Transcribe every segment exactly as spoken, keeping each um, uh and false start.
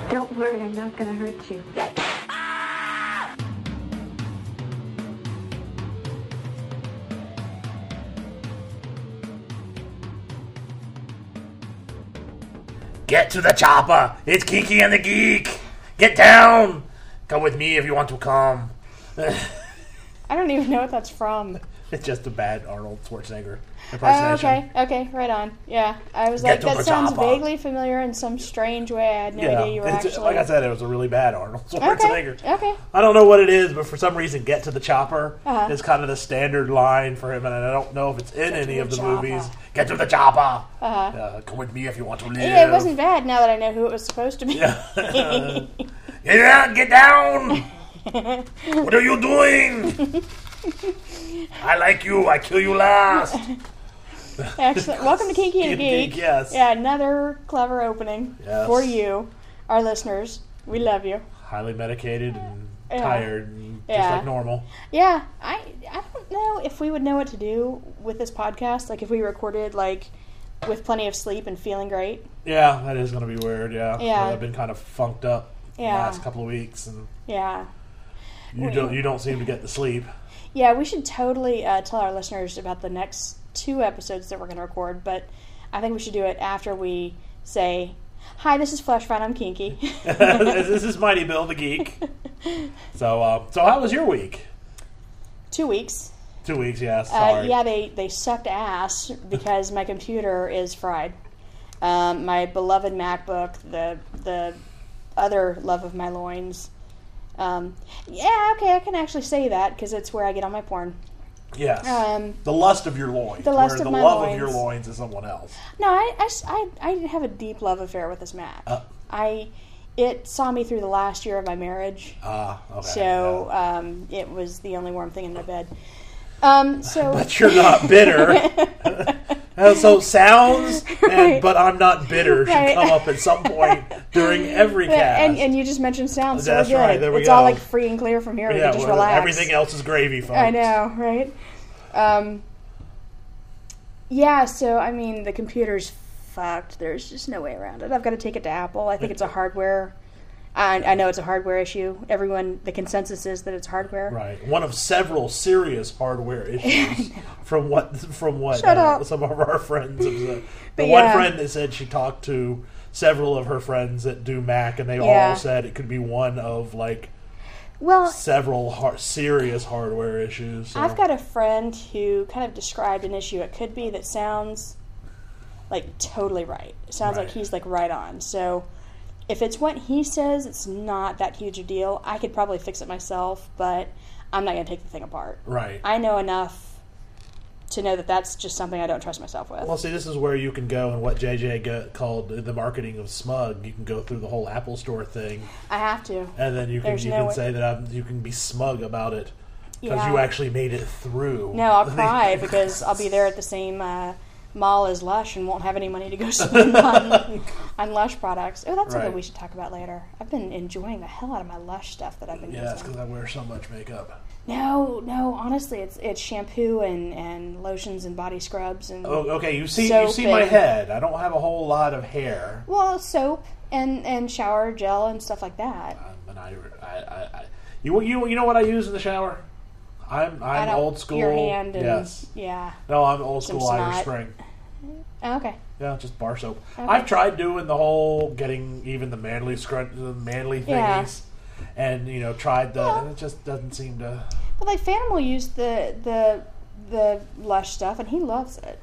Don't worry, I'm not going to hurt you. Get to the chopper! It's Kiki and the Geek! Get down! Come with me if you want to come. I don't even know what that's from. It's just a bad Arnold Schwarzenegger Oh, impersonation. okay, okay, right on. Yeah, I was Get like, to that the sounds chopper. vaguely familiar in some strange way. I had no Yeah, idea you were it's- actually... like I said, it was a really bad Arnold Schwarzenegger. Okay, okay. I don't know what it is, but for some reason, "Get to the chopper" Uh-huh. is kind of the standard line for him, and I don't know if it's in Get to any the of the chopper. movies. Get to the chopper! Uh-huh. Uh, come with me if you want to live. Yeah, it wasn't bad now that I know who it was supposed to be. Get down! Get down! What are you doing? I like you. I kill you last. Excellent. Welcome to Kinky and Kinky Geek. Geek, yes. Yeah, another clever opening Yes. for you, our listeners. We love you. Highly medicated and Yeah. tired, and just Yeah. like normal. Yeah, I I don't know if we would know what to do with this podcast. Like if we recorded like with plenty of sleep and feeling great. Yeah, that is going to be weird. Yeah, Yeah. I've been kind of funked up Yeah. the last couple of weeks, and Yeah. you We- don't you don't seem to get the sleep. Yeah, we should totally uh, tell our listeners about the next two episodes that we're going to record, but I think we should do it after we say, "Hi, this is Fleshfight, I'm Kinky." This is Mighty Bill the Geek. So, uh, so how was your week? Two weeks. Two weeks, yeah. Uh, Sorry. yeah, they, they sucked ass because my computer is fried. Um, my beloved MacBook, the the other love of my loins. Um, yeah, okay, I can actually say that because it's where I get all my porn. Yes. Um, the lust of your loins. the lust where of the my love loins. of your loins is someone else. No, I, I, I, I have a deep love affair with this Mac. Uh. I it saw me through the last year of my marriage, Ah, okay. so yeah. um, it was the only warm thing in my bed. Um, so, But you're not bitter. Uh, so sounds, and, Right. but I'm not bitter should Right. come up at some point during every cast. and, and you just mentioned sound so That's good. right, there we it's all go. like free and clear from here. We yeah, can just well, relax. everything else is gravy, folks. I know, right? Um, yeah, so, I mean, the computer's fucked. There's just no way around it. I've got to take it to Apple. I think it's a hardware... I, I know it's a hardware issue. Everyone, the consensus is that it's hardware. Right, one of several serious hardware issues from what from what Shut uh, up. some of our friends have said. The But one yeah. friend that said she talked to several of her friends that do Mac, and they Yeah. all said it could be one of like Well, several har- serious hardware issues. So. I've got a friend who kind of described an issue it could be that sounds like totally right. It sounds Right. like he's like right on. So if it's what he says, it's not that huge a deal. I could probably fix it myself, but I'm not going to take the thing apart. right. I know enough to know that that's just something I don't trust myself with. Well, see, this is where you can go, and what J J got called the marketing of smug. You can go through the whole Apple Store thing, I have to. and then you can There's you no can way- say that I'm, you can be smug about it because Yeah. you actually made it through. No, I'll cry because I'll be there at the same uh, mall as Lush and won't have any money to go spend on, on Lush products. Oh, that's something Right. we should talk about later. I've been enjoying the hell out of my Lush stuff that I've been Yeah, it's using. because I wear so much makeup. No, no, honestly, it's it's shampoo and, and lotions and body scrubs and Oh, okay. You see, you Soap see my and- head. I don't have a whole lot of hair. well, soap and, and shower gel and stuff like that. Um, and I, I, I, I, you, you, you know what I use in the shower? I'm, I I'm don't- old school. Your hand and yes. yeah. No, I'm old Some school Irish snot. Spring. Oh, okay. Yeah, just bar soap. Okay. I've tried doing the whole getting even the manly scrunch, the manly thingies, Yeah. and you know tried the, Well- and it just doesn't seem to. But like Phantom will use the the the Lush stuff and he loves it.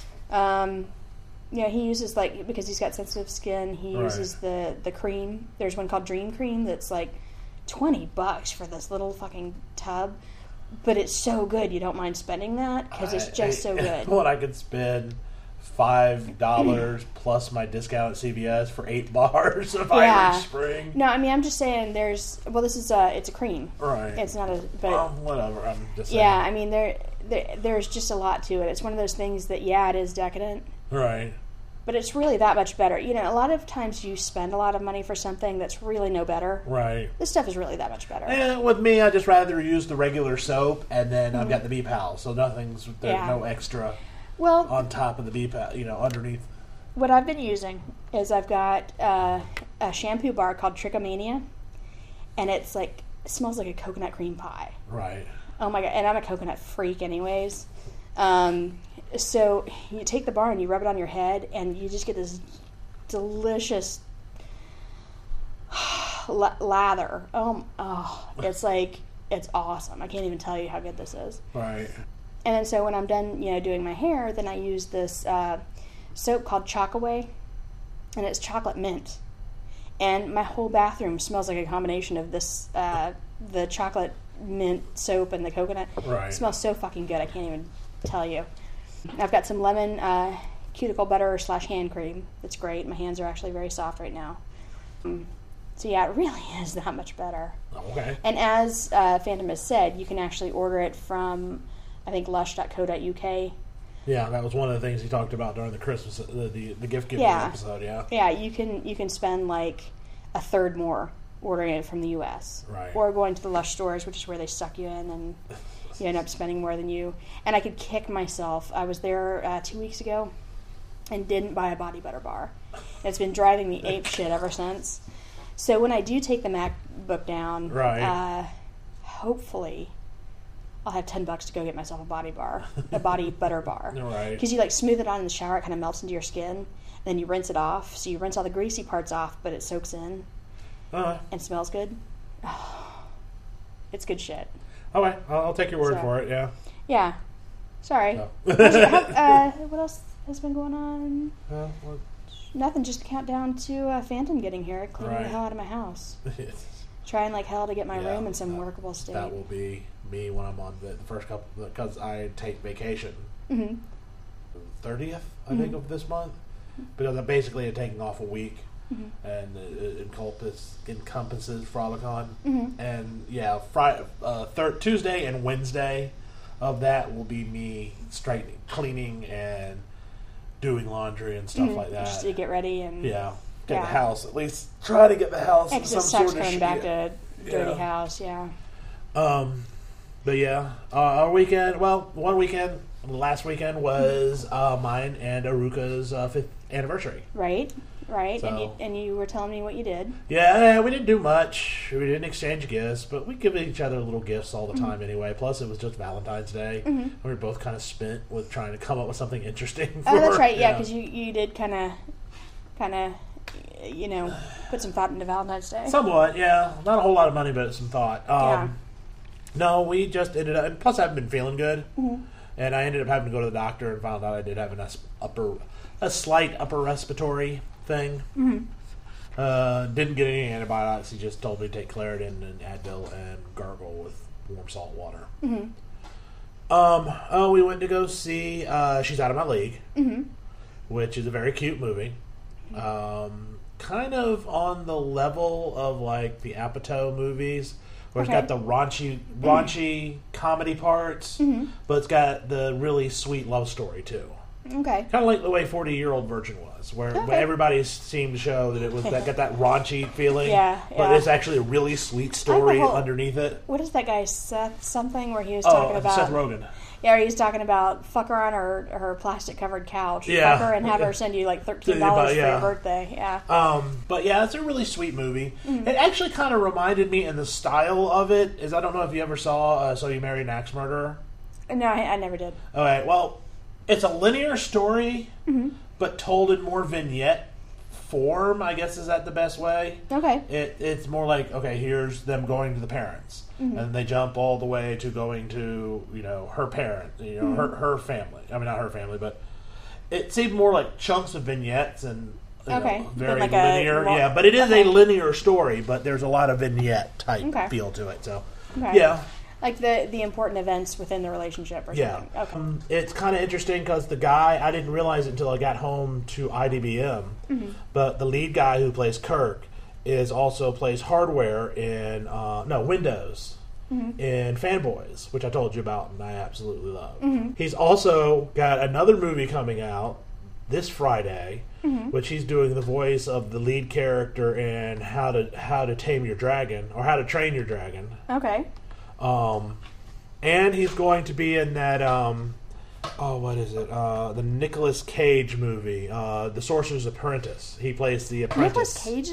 Um, you know, he uses like because he's got sensitive skin. He Right. uses the the cream. There's one called Dream Cream that's like twenty bucks for this little fucking tub, but it's so good you don't mind spending that because it's I- just so I- good. What I could spend five dollars plus my discount at C V S for eight bars of Yeah. Irish Spring. No, I mean I'm just saying there's well this is a it's a cream. Right. It's not a but well, whatever. I'm just saying. yeah I mean there, there there's just a lot to it. It's one of those things that yeah it is decadent. Right. But it's really that much better. You know, a lot of times you spend a lot of money for something that's really no better. Right. This stuff is really that much better. And with me, I just rather use the regular soap, and then I've got the B-Pal, so nothing's there's Mm-hmm. Yeah. no extra Well, on top of the B-Pal, you know, underneath. what I've been using is I've got uh, a shampoo bar called Trichomania, and it's like it smells like a coconut cream pie. Right. Oh my god! And I'm a coconut freak, anyways. Um, so you take the bar and you rub it on your head, and you just get this delicious lather. Oh, oh, it's like it's awesome. I can't even tell you how good this is. Right. And then so when I'm done, you know, doing my hair, then I use this uh, soap called Chocaway, and it's chocolate mint. And my whole bathroom smells like a combination of this, uh, the chocolate mint soap and the coconut. Right. It smells so fucking good, I can't even tell you. I've got some lemon uh, cuticle butter slash hand cream. It's great. My hands are actually very soft right now. Um, so yeah, it really is that much better. Okay. And as uh, Phantom has said, you can actually order it from, I think, lush dot co dot U K. Yeah, that was one of the things he talked about during the Christmas, the the, the gift giving Yeah. episode. Yeah. Yeah, you can you can spend like a third more ordering it from the U S Right. or going to the Lush stores, which is where they suck you in, and you end up spending more than you. And I could kick myself. I was there uh, two weeks ago and didn't buy a body butter bar. It's been driving me ape shit ever since. So when I do take the MacBook down, Right. uh, hopefully I'll have ten bucks to go get myself a body bar, a body butter bar. Right. Because you like smooth it on in the shower, it kind of melts into your skin, and then you rinse it off. So you rinse all the greasy parts off, but it soaks in Uh, and smells good. It's good shit. okay, I'll, I'll take your word So- for it. Yeah. Yeah. Sorry. No. How's your- how- uh, what else has been going on? Uh, well, Nothing. Just a countdown to uh, Phantom getting here, cleaning Right. the hell out of my house, it's- trying like hell to get my Yeah, room in some that- workable state. that will be me when I'm on the, the first couple, because I take vacation hmm thirtieth, I think, of this month, because I'm basically taking off a week, and it, it encompasses, encompasses Frolicon, Mhm. and yeah, Friday, uh, third Tuesday and Wednesday of that will be me straightening, cleaning, and doing laundry and stuff like that. Just to get ready and Yeah, get Yeah. the house at least. Try to get the house in It some just sucks sort of coming sh- back yeah. to dirty Yeah. house. Yeah. Um, but yeah, uh, our weekend. Well, one weekend. Last weekend was uh, mine and Aruka's uh, fifth anniversary. Right. Right. And you So- and you were telling me what you did. Yeah, we didn't do much. We didn't exchange gifts, but we give each other little gifts all the time anyway. Plus, it was just Valentine's Day. We were both kind of spent with trying to come up with something interesting. Oh, that's for- right. Yeah, because you you did kind of kind of you know put some thought into Valentine's Day. Somewhat, yeah. Not a whole lot of money, but some thought. Um, Yeah. No, we just ended up. And plus, I haven't been feeling good, Mm-hmm. and I ended up having to go to the doctor and found out I did have an us- upper, a slight upper respiratory thing. Mm-hmm. Uh, didn't get any antibiotics. He just told me to take Claritin and Advil and gargle with warm salt water. Mm-hmm. Um. Oh, we went to go see. Uh, She's Out of My League, Mm-hmm. which is a very cute movie. Um, kind of on the level of like the Apatow movies, where Okay. it's got the raunchy, raunchy comedy parts, Mm-hmm. but it's got the really sweet love story too. Okay. Kind of like the way Forty Year Old Virgin was, where Okay. everybody seemed to show that it was that got that raunchy feeling. Yeah, But yeah. it's actually a really sweet story whole- underneath it. What is that guy Seth something where he was talking Oh, about? Seth Rogen. Yeah, he was talking about fuck her on her her plastic covered couch. Yeah. Fuck her and have her send you like thirteen dollars for Yeah. your birthday. Yeah. Um, but yeah, it's a really sweet movie. Mm-hmm. It actually kind of reminded me, in the style of it, is I don't know if you ever saw uh, So You Married an Axe Murderer. No, I, I never did. Okay, well, it's a linear story, Mm-hmm. but told in more vignette form, I guess is that the best way. Okay. It, it's more like, okay, here's them going to the parents. Mm-hmm. And they jump all the way to going to, you know, her parent, you know, Mm-hmm. her her family. I mean, not her family, but it seemed more like chunks of vignettes and you Okay. know, very Like a linear. lo- yeah, but it is okay. a linear story, but there's a lot of vignette type Okay. feel to it. So, Okay. yeah. Like the the important events within the relationship or Yeah. something. Okay. Um, it's kind of interesting because the guy, I didn't realize it until I got home to I D B M, Mm-hmm. but the lead guy who plays Kirk is also plays hardware in, uh, no, Windows Mm-hmm. in Fanboys, which I told you about and I absolutely love. Mm-hmm. He's also got another movie coming out this Friday, Mm-hmm. which he's doing the voice of the lead character in How to How to Tame Your Dragon, or How to Train Your Dragon. Okay. Um, and he's going to be in that, um, oh, what is it? Uh, the Nicolas Cage movie, uh, The Sorcerer's Apprentice. He plays the apprentice. Nicolas Cage is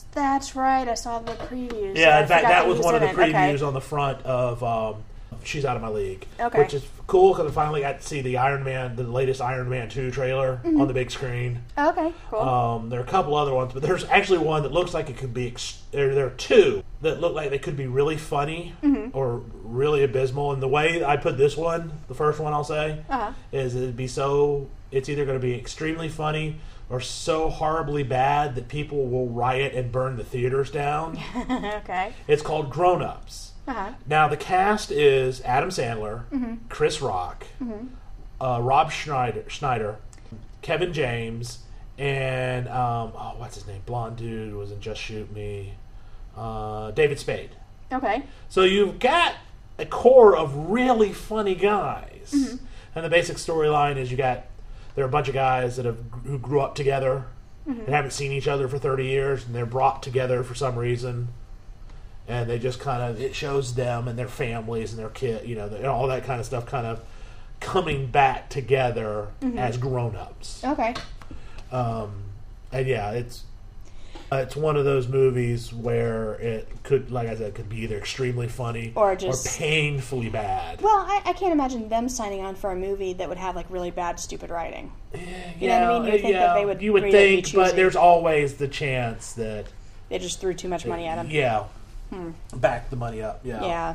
That's right. I saw the previews. Yeah, I in fact, forgot that he was one of the in it. previews Okay. on the front of um, She's Out of My League. Okay. Which is cool because I finally got to see the Iron Man, the latest Iron Man two trailer Mm-hmm. on the big screen. Okay, cool. Um, there are a couple other ones, but there's actually one that looks like it could be. Ex- there, there are two that look like they could be really funny Mm-hmm. or really abysmal. And the way I put this one, the first one I'll say, Uh-huh. is it'd be so. It's either going to be extremely funny or so horribly bad that people will riot and burn the theaters down. Okay. It's called Grown Ups. Uh-huh. Now the cast is Adam Sandler, Chris Rock, uh, Rob Schneider, Schneider, Kevin James, and um, oh, what's his name? Blonde dude was in Just Shoot Me. Uh, David Spade. Okay. So you've got a core of really funny guys, and the basic storyline is you got there are a bunch of guys that have who grew up together and haven't seen each other for thirty years, and they're brought together for some reason. And they just kind of, it shows them and their families and their kid, you know, the, all that kind of stuff kind of coming back together as grown-ups. Okay. Um, and yeah, it's uh, it's one of those movies where it could, like I said, could be either extremely funny Or just- painfully bad. Well, I, I can't imagine them signing on for a movie that would have like really bad, stupid writing. You know what I mean? You would think that they would you would really be think, but choosy. there's always the chance that They just threw too much money at him. yeah, back the money up. Yeah. Yeah.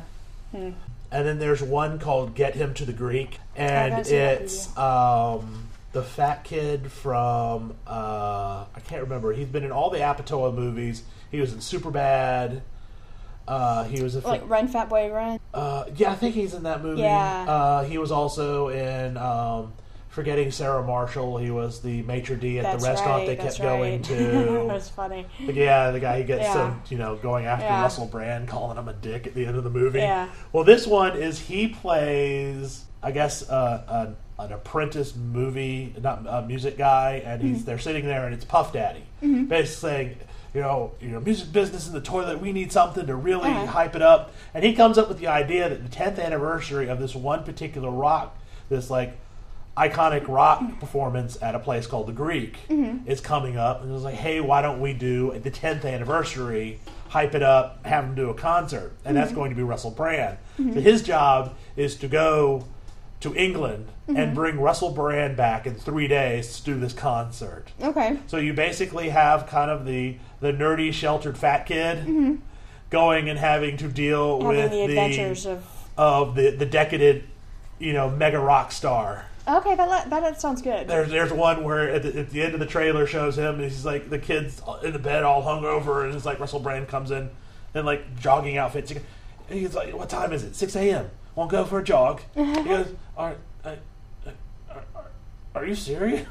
And then there's one called Get Him to the Greek, and I've seen that it's um, the fat kid from uh, I can't remember. He's been in all the Apatow movies. He was in Superbad. Uh, he was a Like Run, Fat Boy, Run. uh, yeah, I think he's in that movie. Yeah. Uh, he was also in um, Forgetting Sarah Marshall. He was the maitre d' at That's the restaurant right, they that's kept going right. to. That was funny. But yeah, the guy who gets Yeah. so, you know, going after Yeah. Russell Brand, calling him a dick at the end of the movie. Yeah. Well, this one is he plays, I guess, uh, an, an apprentice movie, not a music guy, and he's Mm-hmm. they're sitting there, and it's Puff Daddy, basically saying, you know, you know, music business in the toilet. We need something to really Uh-huh. hype it up, and he comes up with the idea that the tenth anniversary of this one particular rock, this like iconic rock performance at a place called the Greek Mm-hmm. is coming up, and it was like, hey, why don't we do at the tenth anniversary, hype it up, have him do a concert, and that's Mm-hmm. going to be Russell Brand. So his job is to go to England Mm-hmm. and bring Russell Brand back in three days to do this concert. Okay. So you basically have kind of the the nerdy, sheltered fat kid going and having to deal Mm-hmm. Having with the adventures of. of the the decadent, you know, mega rock star. Okay, that that, that sounds good. There's there's one where at the, at the end of the trailer shows him, and he's like the kid's in the bed all hungover, and it's like Russell Brand comes in in like jogging outfits. And he's like, "What time is it? six a.m. Want to go for a jog?" He goes, "Are, are, are, are you serious?"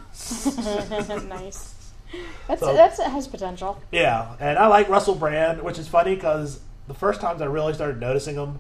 Nice. That's So- that's it has potential. Yeah, and I like Russell Brand, which is funny because the first times I really started noticing him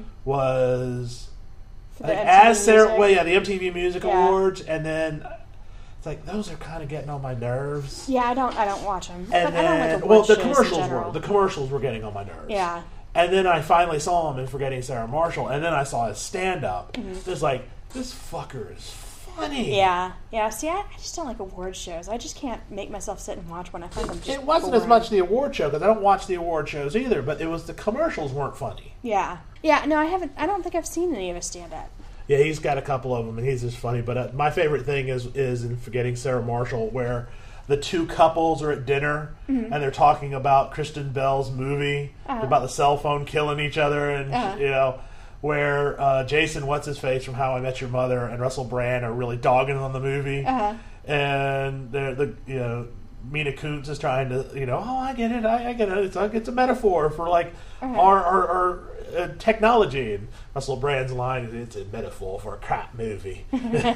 was For I the think M T V as Sarah, music. well, yeah, the M T V Music Yeah. Awards, and then it's like those are kind of getting on my nerves. Yeah, I don't I don't watch them. And but then, I don't like award well, the shows in commercials general. were the commercials were getting on my nerves. Yeah. And then I finally saw him in Forgetting Sarah Marshall, and then I saw his stand up. It's like this fucker is funny. Mm-hmm. Yeah, yeah. See, I, I just don't like award shows. I just can't make myself sit and watch one. I find them just It wasn't as boring. much the award show because I don't watch the award shows either, but it was the commercials weren't funny. Yeah, yeah. No, I haven't. I don't think I've seen any of his stand up. Yeah, he's got a couple of them, and he's just funny. But uh, my favorite thing is is in Forgetting Sarah Marshall, where the two couples are at dinner Mm-hmm. and they're talking about Kristen Bell's movie Uh-huh. about the cell phone killing each other, and Uh-huh. you know, where uh, Jason, what's his face from How I Met Your Mother, and Russell Brand are really dogging on the movie, Uh-huh. and they're the you know. Mina Kuntz is trying to, you know, oh, I get it, I, I get it. It's like it's a metaphor for like Uh-huh. our our, our uh, technology. And Russell Brand's line is, "It's a metaphor for a crap movie."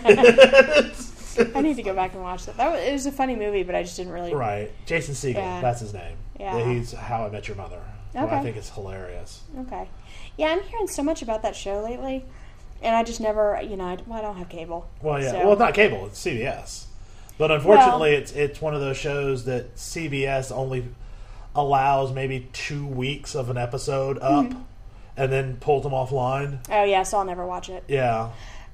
I need to go back and watch that. That was, it was a funny movie, but I just didn't really. Right, Jason Segel, Yeah. that's his name. Yeah. He's How I Met Your Mother. who I Okay. think is hilarious. Okay. Yeah, I'm hearing so much about that show lately, and I just never, you know, I, well, I don't have cable. Well, yeah, so- well, it's not cable; it's C B S. But unfortunately, it's it's one of those shows that C B S only allows maybe two weeks of an episode up, Mm-hmm. and then pulls them offline. Oh yeah, so I'll never watch it. Yeah,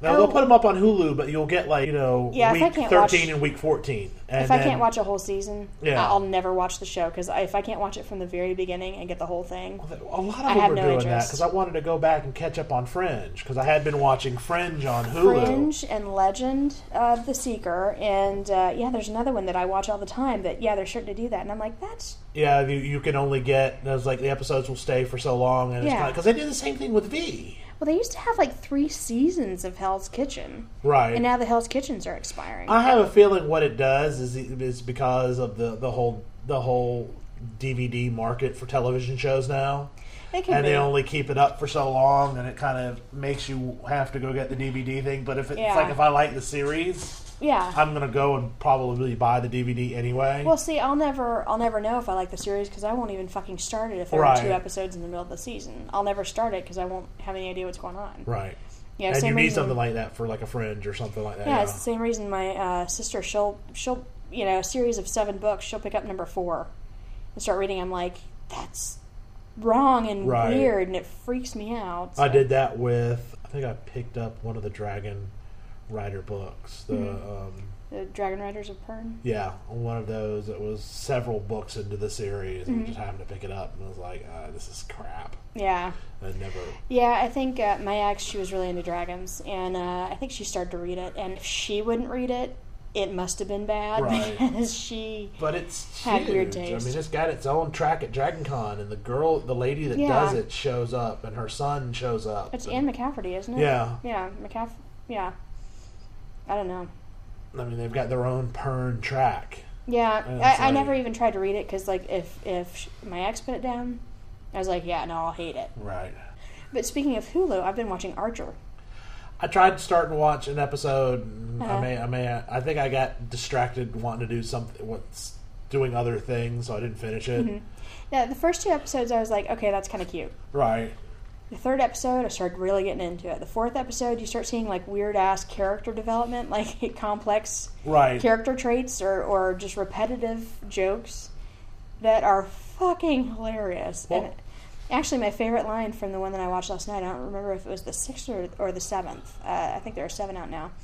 Now, Oh. they'll put them up on Hulu, but you'll get like you know Yeah, if I week can't thirteen watch- and week fourteen. And if I then- can't watch a whole season, Yeah. I'll never watch the show because if I can't watch it from the very beginning and get the whole thing, a lot of I them have were no doing that interest. because I wanted to go back and catch up on Fringe because I had been watching Fringe on Hulu. Fringe and Legend of the Seeker, and uh, yeah, there's another one that I watch all the time. That yeah, they're starting to do that, and I'm like, that's Yeah, you, you can only get. There's like the episodes will stay for so long, and it's Yeah. kind because they did the same thing with V. well, they used to have like three seasons of Hell's Kitchen, Right. and now the Hell's Kitchens are expiring. I have a feeling what it does is is because of the, the whole the whole D V D market for television shows now, It could and be. they only keep it up for so long, and it kind of makes you have to go get the D V D thing. But if it's Yeah. like if I like the series, yeah. I'm gonna go and probably buy the D V D anyway. Well, see, I'll never, I'll never know if I like the series because I won't even fucking start it if there Right. are two episodes in the middle of the season. I'll never start it because I won't have any idea what's going on. right. Yeah, and same you need reason- something like that for like a Fringe or something like that. Yeah, Yeah, it's the same reason my uh, sister, she'll, she'll, you know, a series of seven books, she'll pick up number four and start reading. I'm like, that's wrong and Right. weird, and it freaks me out. I so- did that with. I think I picked up one of the Dragon Rider books. The Mm-hmm. um, The Dragon Riders of Pern. yeah, one of those. It was several books into the series, and Mm-hmm. just happened to pick it up, and I was like, uh, "This is crap." Yeah. And never. Yeah, I think uh, my ex, she was really into dragons, and uh, I think she started to read it, and if she wouldn't read it, it must have been bad Right. because she... But it's Had huge. weird I taste. mean, it's got its own track at Dragon Con, and the girl, the lady that Yeah. does it, shows up, and her son shows up. It's and, Anne McCafferty, isn't it? Yeah. Yeah, McCaff... Yeah. I don't know. I mean, they've got their own Pern track. Yeah, And I, it's I like- never even tried to read it because, like, if if sh my ex put it down, I was like, yeah, no, I'll hate it. Right. But speaking of Hulu, I've been watching Archer. I tried to start and watch an episode. and Uh-huh. I may, I may, I think I got distracted wanting to do something, what's doing other things, so I didn't finish it. Mm-hmm. Yeah, the first two episodes, I was like, okay, that's kind of cute. Right. The third episode, I started really getting into it. The fourth episode, you start seeing like weird ass character development, like complex Right. character traits or, or just repetitive jokes that are fucking hilarious. Well- and actually, my favorite line from the one that I watched last night, I don't remember if it was the sixth or, or the seventh. Uh, I think there are seven out now.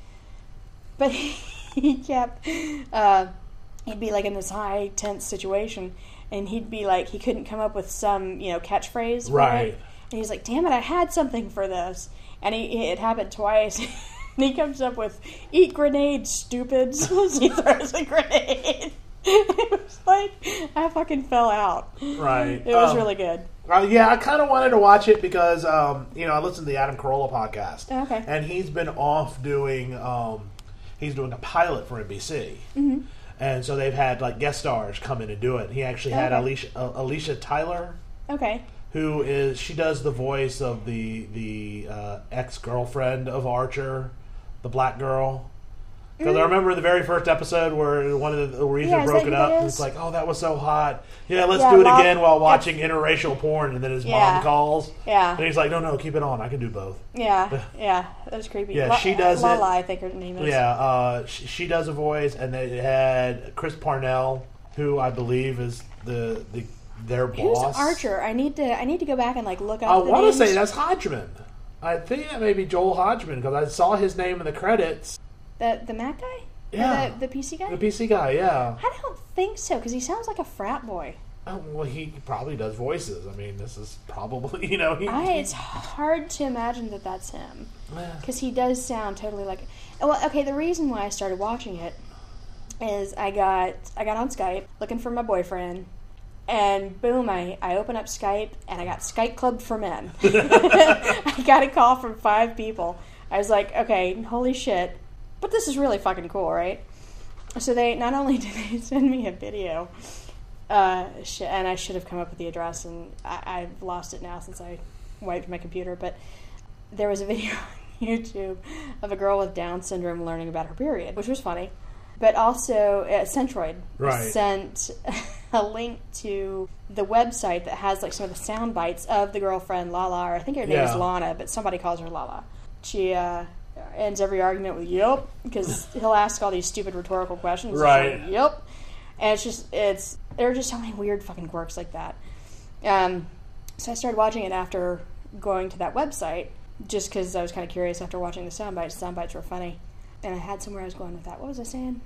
But he kept, uh, he'd be like in this high tense situation, and he'd be like, he couldn't come up with some, you know, catchphrase for Right. it. And he's like, damn it, I had something for this. And he, it happened twice. And he comes up with, eat grenades, stupids. He throws a grenade. It was like, I fucking fell out. Right. It was Um, really good. Uh, yeah, I kind of wanted to watch it because, um, you know, I listened to the Adam Carolla podcast. Oh, okay. And he's been off doing, um, he's doing a pilot for N B C. Mm-hmm. And so they've had, like, guest stars come in and do it. He actually had Okay. Alicia, uh, Alicia Tyler, Okay. who is, she does the voice of the, the uh, ex-girlfriend of Archer, the black girl. Because I remember the very first episode where one of the reasons Mm. Yeah, is broke that it who up. that And is? it's like, oh, that was so hot. Yeah, let's Yeah, do it Bob- again while that's- watching interracial porn. And then his Yeah. mom calls. Yeah. And he's like, no, no, keep it on. I can do both. Yeah. Yeah. That was creepy. Yeah, La- she does it. Lala, I think her name is. Yeah, uh, she, she does a voice. And they had Chris Parnell, who I believe is the, the their Who's boss. Archer? I need to. I need to go back and like look up. I the want to names. say that's Hodgman. I think that may be Joel Hodgman because I saw his name in the credits. the the Mac guy. Or Yeah. The, the P C guy. The P C guy, yeah. I don't think so because he sounds like a frat boy. Oh, well, he probably does voices. I mean, this is probably, you know, he, I, he- it's hard to imagine that that's him eh. because he does sound totally like. Well, okay. The reason why I started watching it is I got I got on Skype looking for my boyfriend, and boom, I, I open up Skype and I got Skype Club for Men. I got a call from five people. I was like, okay, holy shit, but this is really fucking cool, right? So they not only did they send me a video, uh, sh- and I should have come up with the address, and I, I've lost it now since I wiped my computer, but there was a video on YouTube of a girl with Down syndrome learning about her period, which was funny. But also, uh, Centroid Right. sent a link to the website that has like some of the sound bites of the girlfriend Lala, or I think her name is Yeah. Lana, but somebody calls her Lala. She uh, ends every argument with "Yep," because he'll ask all these stupid rhetorical questions. Right. Like, yep. And it's just it's there are just so many weird fucking quirks like that. Um, so I started watching it after going to that website. just because I was kind of curious after watching the sound bites. The sound bites were funny. And I had somewhere I was going with that. What was I saying?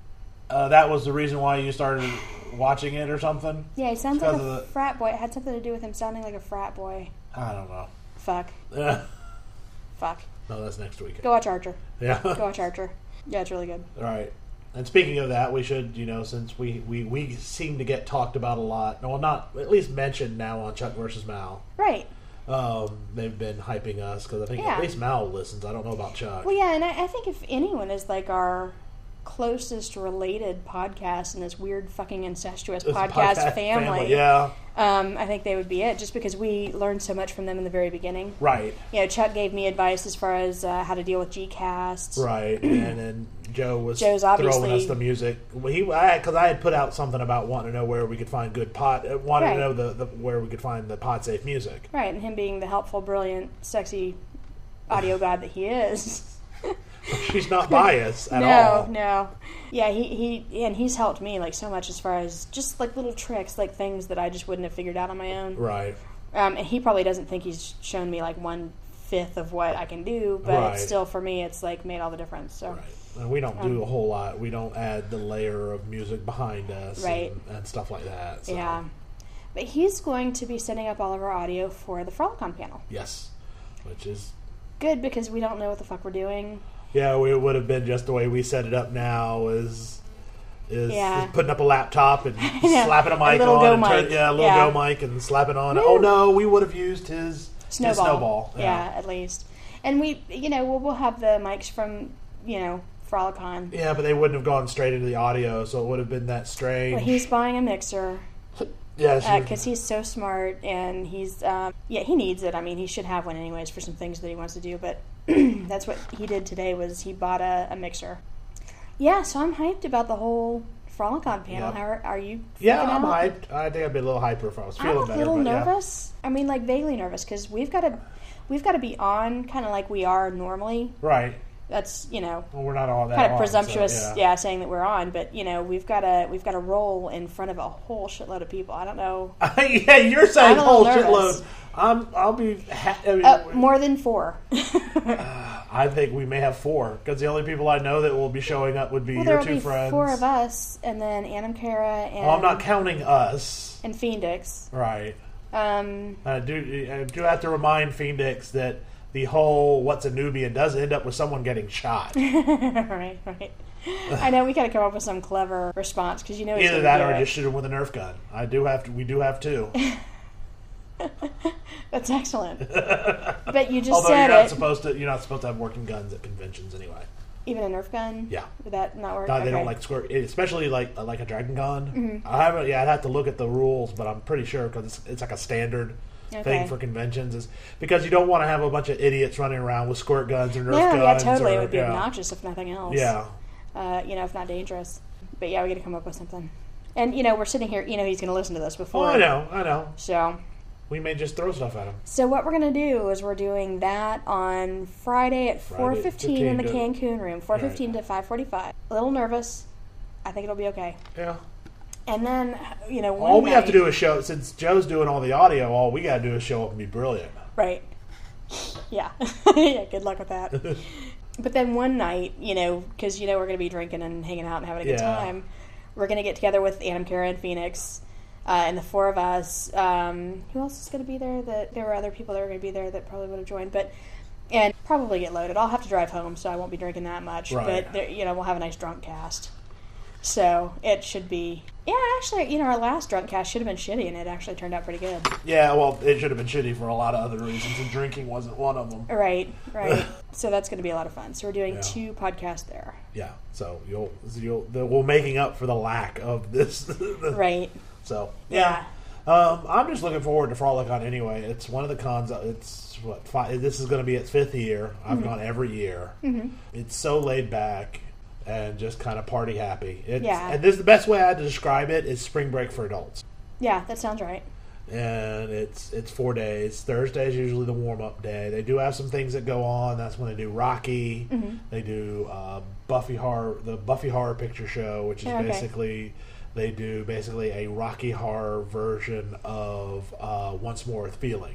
Uh, that was the reason why you started watching it or something? Yeah, he sounds like a the... frat boy. It had something to do with him sounding like a frat boy. I don't know. Fuck. Yeah. Fuck. No, that's next week. Go watch Archer. Yeah. Go watch Archer. Yeah, it's really good. All right. And speaking of that, we should, you know, since we, we, we seem to get talked about a lot, well, not at least mentioned now on Chuck versus Mal. Right. Um, they've been hyping us because I think Yeah. at least Mal listens. I don't know about Chuck. Well, yeah, and I, I think if anyone is like our closest related podcast in this weird fucking incestuous This podcast, podcast family, yeah. um, I think they would be it, just because we learned so much from them in the very begining. Right. You know, Chuck gave me advice as far as uh, how to deal with G-casts. Right, and then Joe was Joe's throwing obviously- us the music. Well, he, because I, I had put out something about wanting to know where we could find good pod, uh, wanted Right. to know the, the where we could find the pod safe music. Right, and him being the helpful, brilliant, sexy audio god that he is. She's not biased at no, all. no. Yeah, he, he and he's helped me like so much as far as just like little tricks, like things that I just wouldn't have figured out on my own. Right. Um, and he probably doesn't think he's shown me like one fifth of what I can do, but Right. still for me it's like made all the difference. So Right. And we don't Um, do a whole lot. We don't add the layer of music behind us Right. and, and stuff like that. So. yeah. But he's going to be setting up all of our audio for the Frolicon panel. Yes. Which is Good, because we don't know what the fuck we're doing. yeah, we, it would have been just the way we set it up now is is, Yeah. is putting up a laptop and Yeah. slapping a mic A little on go and turn, mic. yeah, a little Yeah. go mic and slapping on. Woo. Oh no, we would have used his Snowball. His snowball. Yeah. at least. And we, you know, we'll, we'll have the mics from, you know, Frolicon. Yeah, but they wouldn't have gone straight into the audio, so it would have been that strange. Well, he's buying a mixer. yeah, Because uh, he's so smart, and he's um, yeah, he needs it. I mean, he should have one anyways for some things that he wants to do. But that's what he did today, was he bought a, a mixer. Yeah, so I'm hyped about the whole Frolicon panel. Yep. How are, are you? yeah, freaking I'm out? hyped. I think I'd be a little hyper if I was feeling I'm a better. little but yeah. nervous. I mean, like vaguely nervous, because we've got to we've got to be on kind of like we are normally. Right. That's, you know, Well, we're not all that kind of on, presumptuous, so, yeah. saying that we're on, but you know, we've got to we've got to roll in front of a whole shitload of people. I don't know, yeah, you're saying I'm a whole little nervous. shitload. I'm. I'll be. Ha- I, mean, uh, more than four. I think we may have four because the only people I know that will be showing up would be Well, there your will two be friends. four of us, and then Anam Kara and Well, I'm not counting us. and Phoenix. Right. Um, I do. I do have to remind Phoenix that the whole "what's a Nubian" does end up with someone getting shot. right, right. I know we got to come up with some clever response, because you know he's Either gonna that do or it. just shoot him with a Nerf gun. I do have to. We do have two. That's excellent. But you just Although said you're not it. supposed to. You're not supposed to have working guns at conventions anyway. Even a Nerf gun. Yeah. Would that not work? No, they Okay. don't like squirt, especially like like a Dragon Con. Mm-hmm. I haven't. Yeah, I'd have to look at the rules, but I'm pretty sure because it's, it's like a standard Okay. thing for conventions, is because you don't want to have a bunch of idiots running around with squirt guns or Nerf No, guns. yeah, totally. Or, It would be yeah. obnoxious if nothing else. Yeah, Uh, you know, if not dangerous. But yeah, we got to come up with something. And you know, we're sitting here. You know, he's going to listen to this well, before. I know, I know. So. We may just throw stuff at him. So what we're going to do is we're doing that on Friday at four fifteen in the fifteen Cancun room, four fifteen to five forty-five. A little nervous. I think it'll be okay. Yeah. And then, you know, one All we have to night- do is show. Since Joe's doing all the audio, all we got to do is show up and be brilliant. Right. Yeah. Yeah, good luck with that. But then one night, you know, because, you know, we're going to be drinking and hanging out and having a good Yeah. time, we're going to get together with Anam, Kara, and Phoenix. Uh, and the four of us, um, who else is going to be there? That there were other people that were going to be there that probably would have joined, but and probably get loaded. I'll have to drive home, so I won't be drinking that much. Right. But there, you know, we'll have a nice drunk cast, so it should be. Yeah, actually, you know, our last drunk cast should have been shitty, and it actually turned out pretty good. Yeah, well, it should have been shitty for a lot of other reasons, and drinking wasn't one of them. Right, right. So that's going to be a lot of fun. So we're doing Yeah. two podcasts there. Yeah, so you'll you'll the, we're making up for the lack of this. Right. So yeah, um, I'm just looking forward to Frolicon anyway. It's one of the cons. It's what five, this is going to be its fifth year. I've Mm-hmm. gone every year. Mm-hmm. It's so laid back and just kind of party happy. It's, Yeah. and this the best way I had to describe it is spring break for adults. Yeah, that sounds right. And it's it's four days. Thursday is usually the warm up day. They do have some things that go on. That's when they do Rocky. Mm-hmm. They do uh, Buffy horror, the Buffy Horror Picture Show, which is Okay. basically they do basically a Rocky Horror version of uh, Once More with Feeling.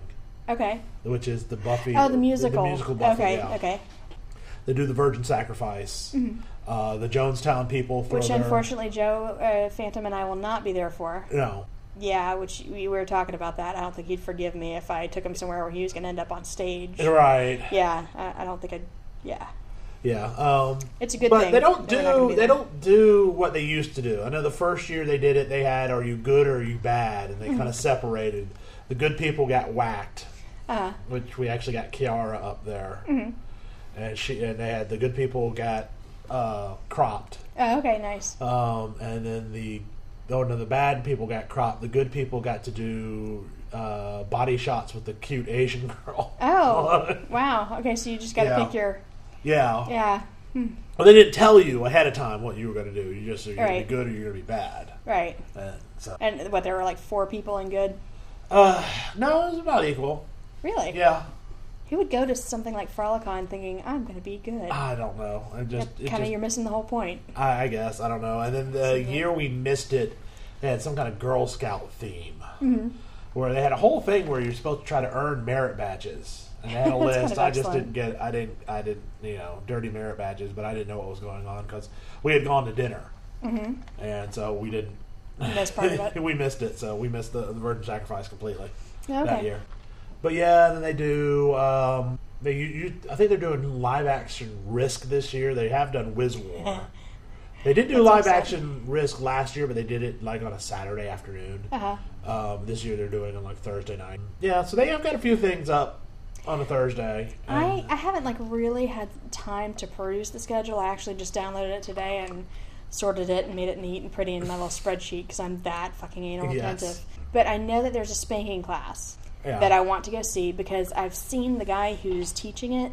Okay. which is the Buffy. Oh, the musical. The musical Buffy, okay, yeah. okay. They do the Virgin Sacrifice. Mm-hmm. Uh, the Jonestown people throw Which, their, unfortunately, Joe, uh, Phantom, and I will not be there for. No. Yeah, which we were talking about that. I don't think he'd forgive me if I took him somewhere where he was going to end up on stage. Right. Yeah, I, I don't think I'd... Yeah. Yeah. Um, It's a good but thing. they don't that we're not gonna do be they there. don't do what they used to do. I know the first year they did it, they had "Are you good or are you bad?" and they Mm-hmm. kind of separated. The good people got whacked, Uh-huh. which we actually got Kiara up there, Mm-hmm. and she and they had the good people got uh, cropped, Oh, okay, nice. um, and then the oh no the bad people got cropped. The good people got to do uh, body shots with the cute Asian girl. Oh, wow. Okay, so you just got to Yeah. pick your... Yeah. Yeah, Well, they didn't tell you ahead of time what you were going to do. You just are you going to Right. be good or you're going to be bad. right. And so, And what, there were like four people in good? uh, no, it was about equal. Really? Yeah, Who would go to something like Frolicon thinking, I'm going to be good? I don't know. I just, it Kind of, just you're missing the whole point. I, I guess I don't know. And then the Yeah. year we missed it, they had some kind of Girl Scout theme Mm-hmm. where they had a whole thing where you're supposed to try to earn merit badges. And they had a That's list. kind of I just excellent. didn't get. I didn't. I didn't. You know, dirty merit badges. But I didn't know what was going on because we had gone to dinner, Mm-hmm. and so we didn't. Missed part of it. we missed it. So we missed the, the Virgin Sacrifice completely. Okay. That year. But yeah, then they do. Um, they you, you, I think they're doing live action Risk this year. They have done Wiz War. They did do That's live exciting. action Risk last year, but they did it like on a Saturday afternoon. Uh-huh. Um, this year they're doing it on like Thursday night. Yeah, so they have got a few things up on a Thursday. I, And- I haven't like really had time to peruse the schedule. I actually just downloaded it today and sorted it and made it neat and pretty in my little spreadsheet because I'm that fucking anal Yes. retentive. But I know that there's a spanking class Yeah. that I want to go see because I've seen the guy who's teaching it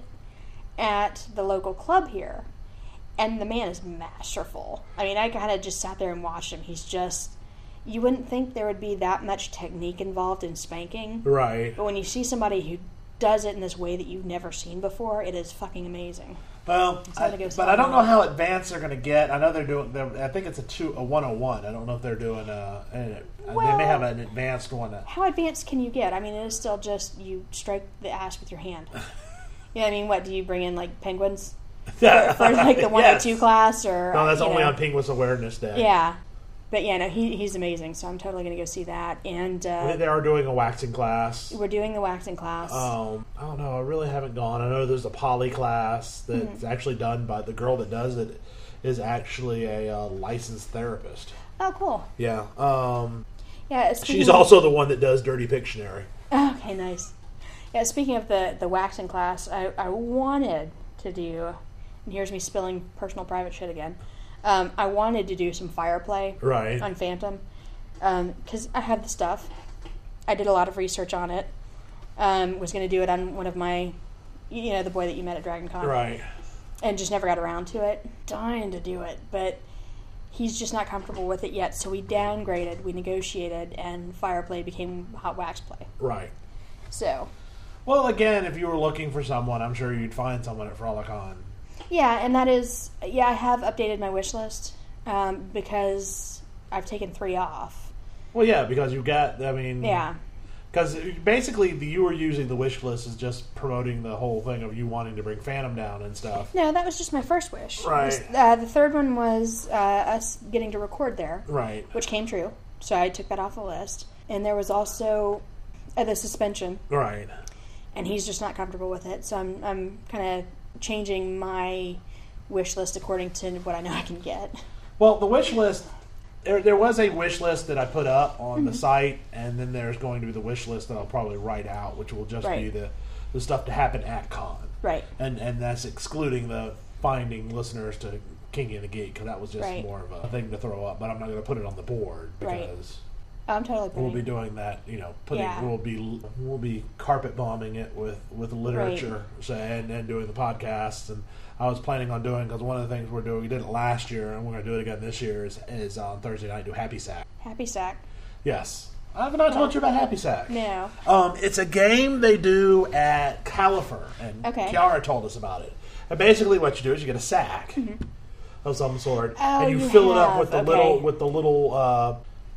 at the local club here, and the man is masterful. I mean, I kind of just sat there and watched him. He's just, you wouldn't think there would be that much technique involved in spanking, right. but when you see somebody who does it in this way that you've never seen before, it is fucking amazing. Well, how I- to go but I don't know sound. how advanced they're going to get. I know they're doing. They're, I think it's a two, a one oh one. I don't know if they're doing a. a they Well- may have an advanced one. How advanced can you get? I mean, it is still just you strike the ass with your hand. Yeah, I mean, what do you bring in, like penguins for, for like the one Yes. oh two class, or No, that's you only know? on Penguins Awareness Day. Yeah, but yeah, no, he he's amazing. So I'm totally going to go see that. And uh, They are doing a waxing class. we're doing the waxing class. Um, I don't know. I really haven't gone. I know there's a poly class that's Mm-hmm. actually done by the girl that does it is actually a uh, licensed therapist. oh, cool. Yeah. Um, Yeah, speaking she's of- also the one that does Dirty Pictionary. Okay, nice. Yeah, speaking of the, the waxing class, I, I wanted to do, and here's me spilling personal private shit again, um, I wanted to do some fire play Right. on Phantom, because I had the stuff. I did a lot of research on it. Um, was going to do it on one of my, you know, the boy that you met at Dragon Con. Right. And just never got around to it. Dying to do it, but he's just not comfortable with it yet, so we downgraded, we negotiated, and fire play became hot wax play. Right. So... Well, again, if you were looking for someone, I'm sure you'd find someone at Frolicon. Yeah, and that is, yeah, I have updated my wish list um, because I've taken three off. Well, yeah, because you've got, I mean... Yeah. Because basically, the, you were using the wish list as just promoting the whole thing of you wanting to bring Phantom down and stuff. No, that was just my first wish. Right. It was- Uh, the third one was uh, us getting to record there, Right. which came true. So I took that off the list. And there was also uh, the suspension, Right. and he's just not comfortable with it. So I'm, I'm kind of changing my wish list according to what I know I can get. Well, the wish list, there, there was a wish list that I put up on the site, and then there's going to be the wish list that I'll probably write out, which will just be Right. the, the stuff to happen at con. Right. And and that's excluding the finding listeners to Kinky and the Geek, because that was just Right. more of a thing to throw up, but I'm not going to put it on the board, Right. because I'm totally we'll putting- be doing that, you know, putting, Yeah. we'll be we'll be carpet bombing it with, with literature, so, and, and doing the podcasts, and I was planning on doing, because one of the things we're doing, we did it last year, and we're going to do it again this year, is, is on Thursday night, do Happy Sack. Happy Sack. Yes. I have not told you about Happy Sack. No. Um, it's a game they do at Califer, and Okay. Kiara told us about it. And basically, what you do is you get a sack of some sort, Oh, and you, you fill it up have, with the okay. little with the little uh,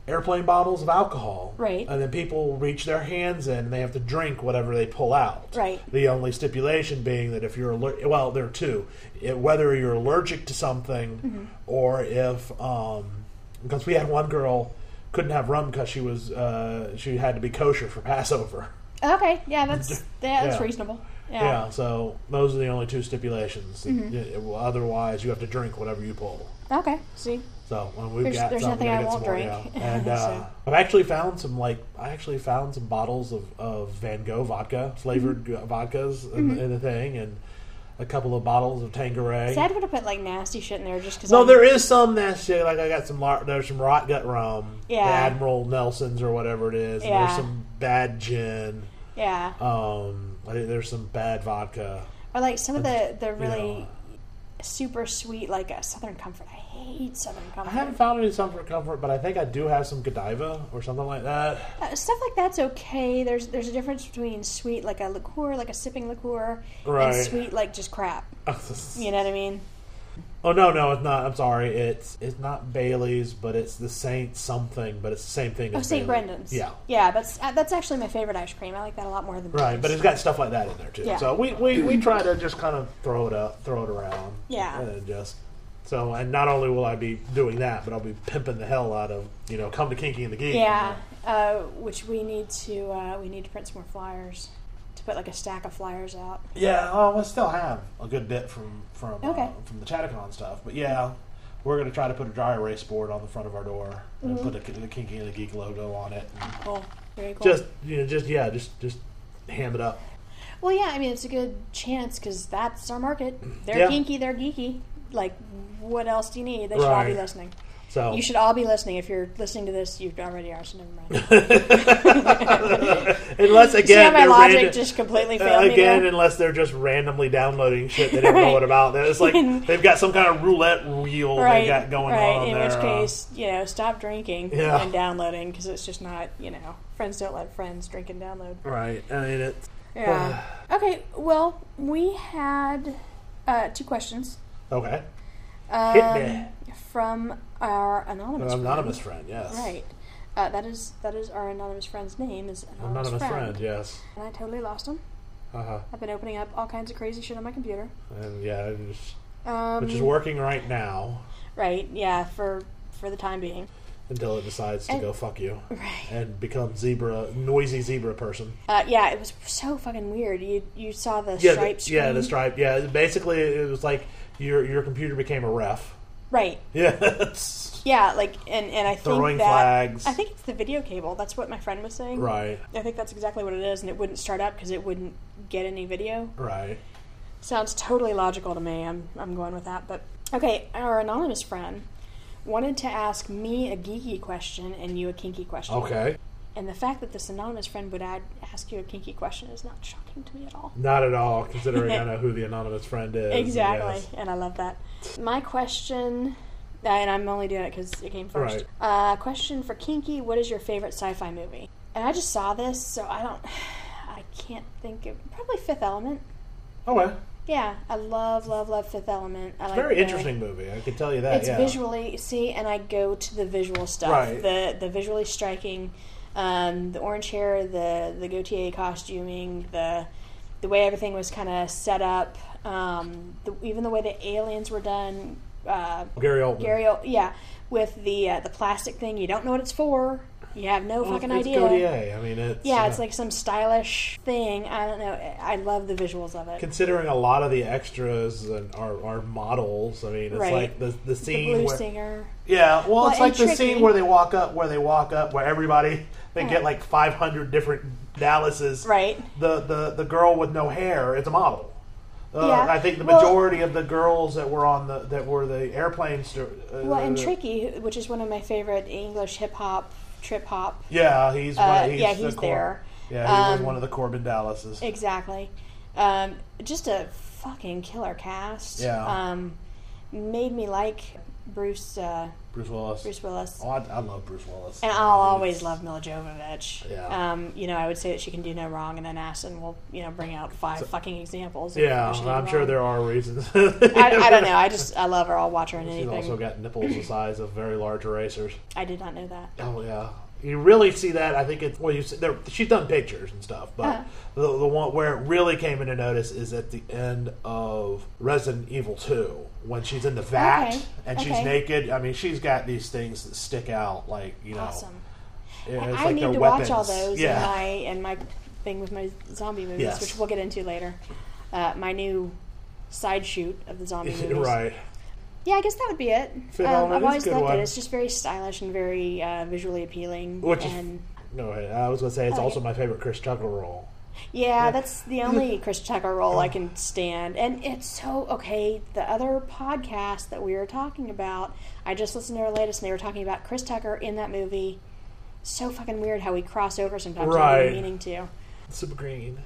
airplane bottles of alcohol. Right. And then people reach their hands in and they have to drink whatever they pull out. Right. The only stipulation being that if you're aller- well, there are two. It, whether you're allergic to something mm-hmm. or if um, because we had one girl couldn't have rum because she was uh, she had to be kosher for Passover. Okay, yeah, that's yeah, that's Yeah. reasonable. Yeah. Yeah, so those are the only two stipulations. Mm-hmm. It- it- otherwise, you have to drink whatever you pull. Okay. See. So when we've There's- got there's some, nothing we're I gonna won't get some drink. more, yeah. And uh, So- I've actually found some like I actually found some bottles of, of Van Gogh vodka, flavored Mm-hmm. vodkas in, Mhm. in the thing, and a couple of bottles of Tanqueray. See, I'd want to put like nasty shit in there just because. No, there is some nasty. Like I got some. lar- There's some rot gut rum. Yeah. The Admiral Nelson's or whatever it is. And Yeah. there's some bad gin. Yeah. Um, I think there's some bad vodka. Or like some of the the really know. super sweet like a Southern Comfort. I hate Southern Comfort. I haven't found any Comfort Comfort, but I think I do have some Godiva or something like that. Uh, stuff like that's okay. There's there's a difference between sweet like a liqueur, like a sipping liqueur, Right. and sweet like just crap. You know what I mean? Oh no, no, it's not. I'm sorry. It's it's not Bailey's, but it's the Saint something. But it's the same thing. Oh, as Saint Bailey. Brendan's. Yeah, Yeah, that's uh, that's actually my favorite ice cream. I like that a lot more than right. Bailey's. But it's got stuff like that in there too. Yeah. So we, we, we try to just kind of throw it up, throw it around. Yeah. And then just so and not only will I be doing that, but I'll be pimping the hell out of you know come to Kinky and the Geek. Yeah, uh, which we need to uh, we need to print some more flyers to put like a stack of flyers out. Yeah. Oh, we still have a good bit from from Okay. uh, from the Chattacon stuff, but yeah. We're going to try to put a dry erase board on the front of our door and Mm-hmm. put a, the Kinky and the Geek logo on it. And Cool, very cool. just you know, just yeah, just just ham it up. Well, yeah, I mean, it's a good chance because that's our market. They're Yeah. kinky, they're geeky. Like, what else do you need? They should all be Right. listening. So You should all be listening. If you're listening to this, you already are, so never mind. unless See how again my they're logic random- just completely uh, failed me again there? unless they're just randomly downloading shit they don't know Right. what about. It's like they've got some kind of roulette wheel Right, they got going right. on In there. which uh, case, you know, stop drinking Yeah. and downloading because it's just not, you know, friends don't let friends drink and download. right. I mean it's Yeah. Okay, well, we had uh, two questions. okay. Um, Hit me. From our anonymous An anonymous friend. friend, yes. Right. Uh, that is that is our anonymous friend's name is anonymous, Anonymous friend. friend, yes. And I totally lost him. Uh-huh. I've been opening up all kinds of crazy shit on my computer. And yeah, it's, Um, which is working right now right. Yeah. For for the time being. until it decides to And- go fuck you Right. and become zebra, noisy zebra person. Uh, yeah. It was so fucking weird. You you saw the Yeah, stripe the, screen. yeah, the stripe. Yeah, basically it was like your your computer became a ref. Right. Yeah, it's Yeah. Like and and I think throwing that flags. I think it's the video cable. That's what my friend was saying. Right, I think that's exactly what it is, and it wouldn't start up because it wouldn't get any video. right. Sounds totally logical to me. I'm I'm going with that. But okay, our anonymous friend wanted to ask me a geeky question and you a kinky question. Okay. And the fact that this anonymous friend would add, ask you a kinky question is not shocking to me at all. Not at all, considering I know who the anonymous friend is. Exactly, Yes. and I love that. My question, uh, and I'm only doing it because it came first. Right. Uh, question for kinky: what is your favorite sci-fi movie? And I just saw this, so I don't, I can't think of probably Fifth Element. Okay. Yeah, I love, love, love Fifth Element. I like Very the- interesting movie. I can tell you that. It's yeah. visually see, and I go to the visual stuff. Right. The the visually striking, um, the orange hair, the the Gautier costuming, the the way everything was kind of set up, um, the, even the way the aliens were done. Uh, Gary Oldman. Gary, Ol- yeah, with the uh, the plastic thing, you don't know what it's for. You have no Well, fucking it's idea. Gautier. I mean, it's Yeah, uh, it's like some stylish thing. I don't know. I love the visuals of it. considering a lot of the extras and are, are models. I mean, it's Right. like the the The scene blue where singer. yeah, well, Well, it's like and the scene tricky. where they walk up, where they walk up, where everybody they Yeah. get like five hundred different Dallases. Right. The the the girl with no hair is a model. Uh, Yeah. I think the Well- majority of the girls that were on the that were the airplane. St- uh, Well, and Tricky, which is one of my favorite English hip hop, trip hop. Yeah, he's Uh, one. He's yeah, the he's Cor- there. Yeah, he was Um, one of the Corbin Dallases. Exactly. Um, just a fucking killer cast. Yeah. Um, made me like Bruce uh, Bruce Willis. Bruce Willis. Oh, I, I love Bruce Willis. And I'll always love Mila Jovovich. Yeah. Um, you know, I would say that she can do no wrong, and then Aston will, you know, bring out five So- fucking examples. Of Yeah, what she did I'm sure wrong. there are reasons. I, I don't know. I just I love her. I'll watch her in She's anything. also got nipples the size of very large erasers. I did not know that. Oh yeah, you really see that. I think it's well, you see, there, she's done pictures and stuff, but Uh-huh. the the one where it really came into notice is at the end of Resident Evil two when she's in the vat Okay, and she's okay. naked. I mean, she's got these things that stick out like you know. Awesome. Yeah, it's I like need they're to weapons. watch all those Yeah. in my in my thing with my zombie movies, Yes. which we'll get into later. Uh, my new side shoot of the zombie movies. right. Yeah, I guess that would be it. Fit Um, on it I've is a always good loved one. it. It's just very stylish and very uh, visually appealing. Which is- and No, I was gonna say it's I like also it. my favorite Chris Tucker role. yeah, Yeah. that's the only Chris Tucker role I can stand. And it's so okay. The other podcast that we were talking about, I just listened to our latest, and they were talking about Chris Tucker in that movie. So fucking weird how we cross over sometimes without Right. even meaning to. Super green.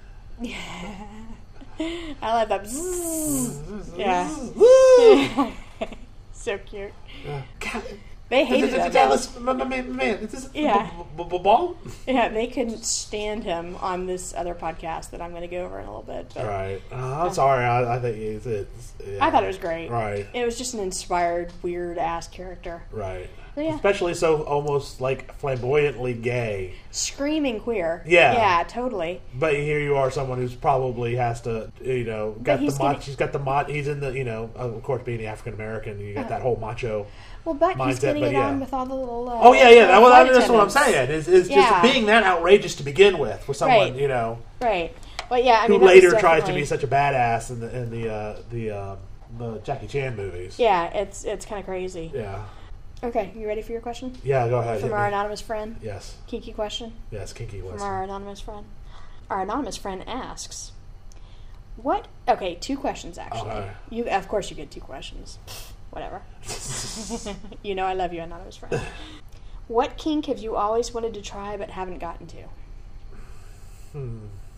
I love that. Bzzz. Yeah. Woo! So cute. Uh, God. They hated him. Dallas, man, man, man, is this Yeah. b- b- b- ball? Yeah, they couldn't stand him on this other podcast that I'm going to go over in a little bit. But Right. Uh, I'm sorry. I, I think it's. it's yeah. I thought it was great. Right. It was just an inspired, weird ass character. Right. So, yeah. Especially so almost like flamboyantly gay. Screaming queer. Yeah. Yeah, totally. But here you are, someone who's probably has to, you know, got the he's mod. getting- She's got the mod. He's in the, you know, of course, being African American, you got Uh-huh. that whole macho. Well, but he's Mindset, getting but it yeah. on with all the little. Uh, Oh yeah, yeah. little Well, flight that's what I'm attendants. saying. Is is just Yeah. being that outrageous to begin with for someone, Right. you know, Right. But yeah, I who mean, that was later tries to definitely- be such a badass in the in the uh, the uh, the Jackie Chan movies. Yeah, it's it's kind of crazy. Yeah. Okay, you ready for your question? Yeah. Go ahead. From hit our me. anonymous friend? Yes. Kinky question? Yes. Kinky From was. our anonymous friend. Our anonymous friend asks, "What?" Okay, two questions actually. Okay. You, of course, you get two questions. Whatever. You know, I love you, anonymous friend. What kink have you always wanted to try but haven't gotten to? Hmm.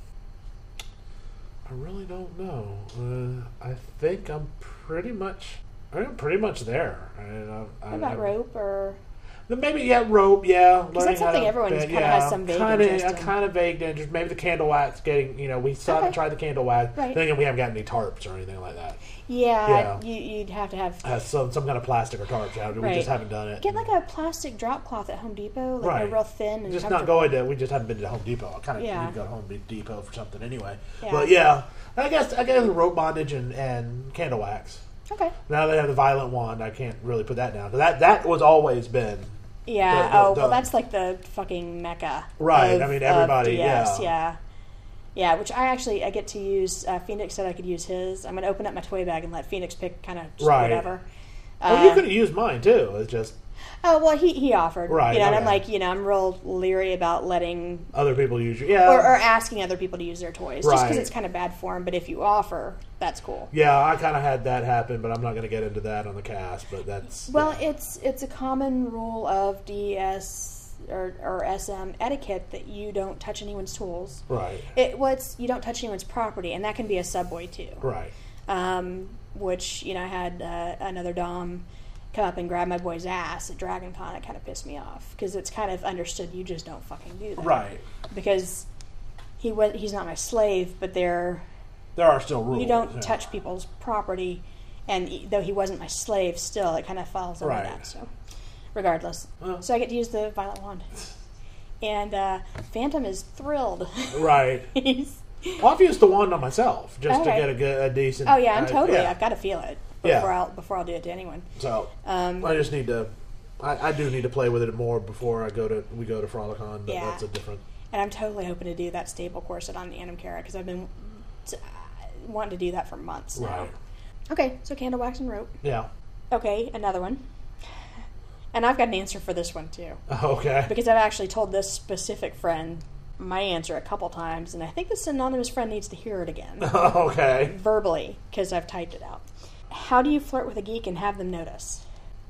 I really don't know. Uh, I think I'm pretty much. I'm pretty much there. I, I, What I, about I, rope or? Maybe yeah, rope. Yeah, Because that's something everyone kind of has some vague kinda, interest a in. kind of vague interest. Maybe the candle wax. Getting you know, we still haven't Okay. tried the candle wax. Right. Then again, we haven't got any tarps or anything like that. Yeah, Yeah. You, you'd have to have Uh, some some kind of plastic or tarps. Yeah, we Right. just haven't done it. get like a plastic drop cloth at Home Depot, like Right. a real thin and just not comfortable. going to. We just haven't been to Home Depot. I kind of Yeah. need to go to Home Depot for something anyway. Yeah. But yeah, I guess I guess rope bondage and, and candle wax. Okay. Now they have the violent wand. I can't really put that down. That that was always been Yeah. The- the- oh, the- well, that's like the fucking mecca. Right, of- I mean, of everybody, D S, yeah. yeah. Yeah, which I actually I get to use. Uh, Phoenix said I could use his. I'm gonna open up my toy bag and let Phoenix pick kind of Right. whatever. Oh, Uh, you could have used mine too. It's just Oh well, he he offered. Right, You know, and I'm okay. like, you know, I'm real leery about letting other people use your yeah. or, or asking other people to use their toys, just Right. because it's kind of bad form. But if you offer, that's cool. yeah, I kind of had that happen, but I'm not going to get into that on the cast. But that's Well, yeah. it's it's a common rule of D S or, or S M etiquette that you don't touch anyone's tools. right, It well, it's you don't touch anyone's property, and that can be a subway too. right, Um, which you know, I had uh, another dom come up and grab my boy's ass at Dragon Con. It kind of pissed me off because it's kind of understood you just don't fucking do that, right. Because he was he's not my slave, but they're There are still rules. you don't yeah. touch people's property, and e- though he wasn't my slave, still it kind of falls under Right. that. So, regardless, Well. so I get to use the violet wand, and uh, Phantom is thrilled. Right. He's, Well, I've used the wand on myself just Okay. to get a, good, a decent. oh yeah, I'm uh, totally. yeah. I've got to feel it Yeah. before I'll before I'll do it to anyone. So Um, I just need to. I, I do need to play with it more before I go to we go to Frolicon. But Yeah. that's a different. And I'm totally hoping to do that stable corset on the Anum Cara because I've been t- wanting to do that for months now. Right. Okay, so candle wax and rope. Yeah. Okay, another one. And I've got an answer for this one too. Okay. Because I've actually told this specific friend my answer a couple times, and I think this anonymous friend needs to hear it again. Okay. Verbally, because I've typed it out. How do you flirt with a geek and have them notice?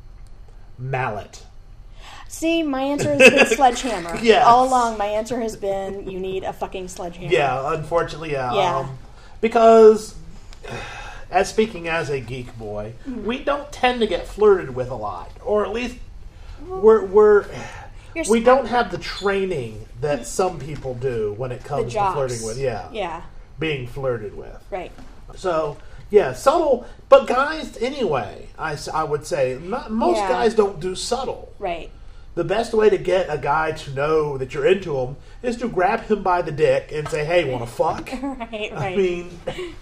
Mallet. See, my answer has been sledgehammer. Yes. All along, my answer has been you need a fucking sledgehammer. Yeah. Unfortunately, yeah. Yeah. Um, because as speaking as a geek boy, Mm-hmm. we don't tend to get flirted with a lot, or at least we're we're You're we s- don't have the training that some people do when it The comes to jocks. flirting with. Yeah, Yeah. being flirted with. Right. So, yeah, subtle, but guys, anyway, I, s- I would say, not, most Yeah. guys don't do subtle. Right. The best way to get a guy to know that you're into him is to grab him by the dick and say, hey, want to fuck? Right. Right. I mean,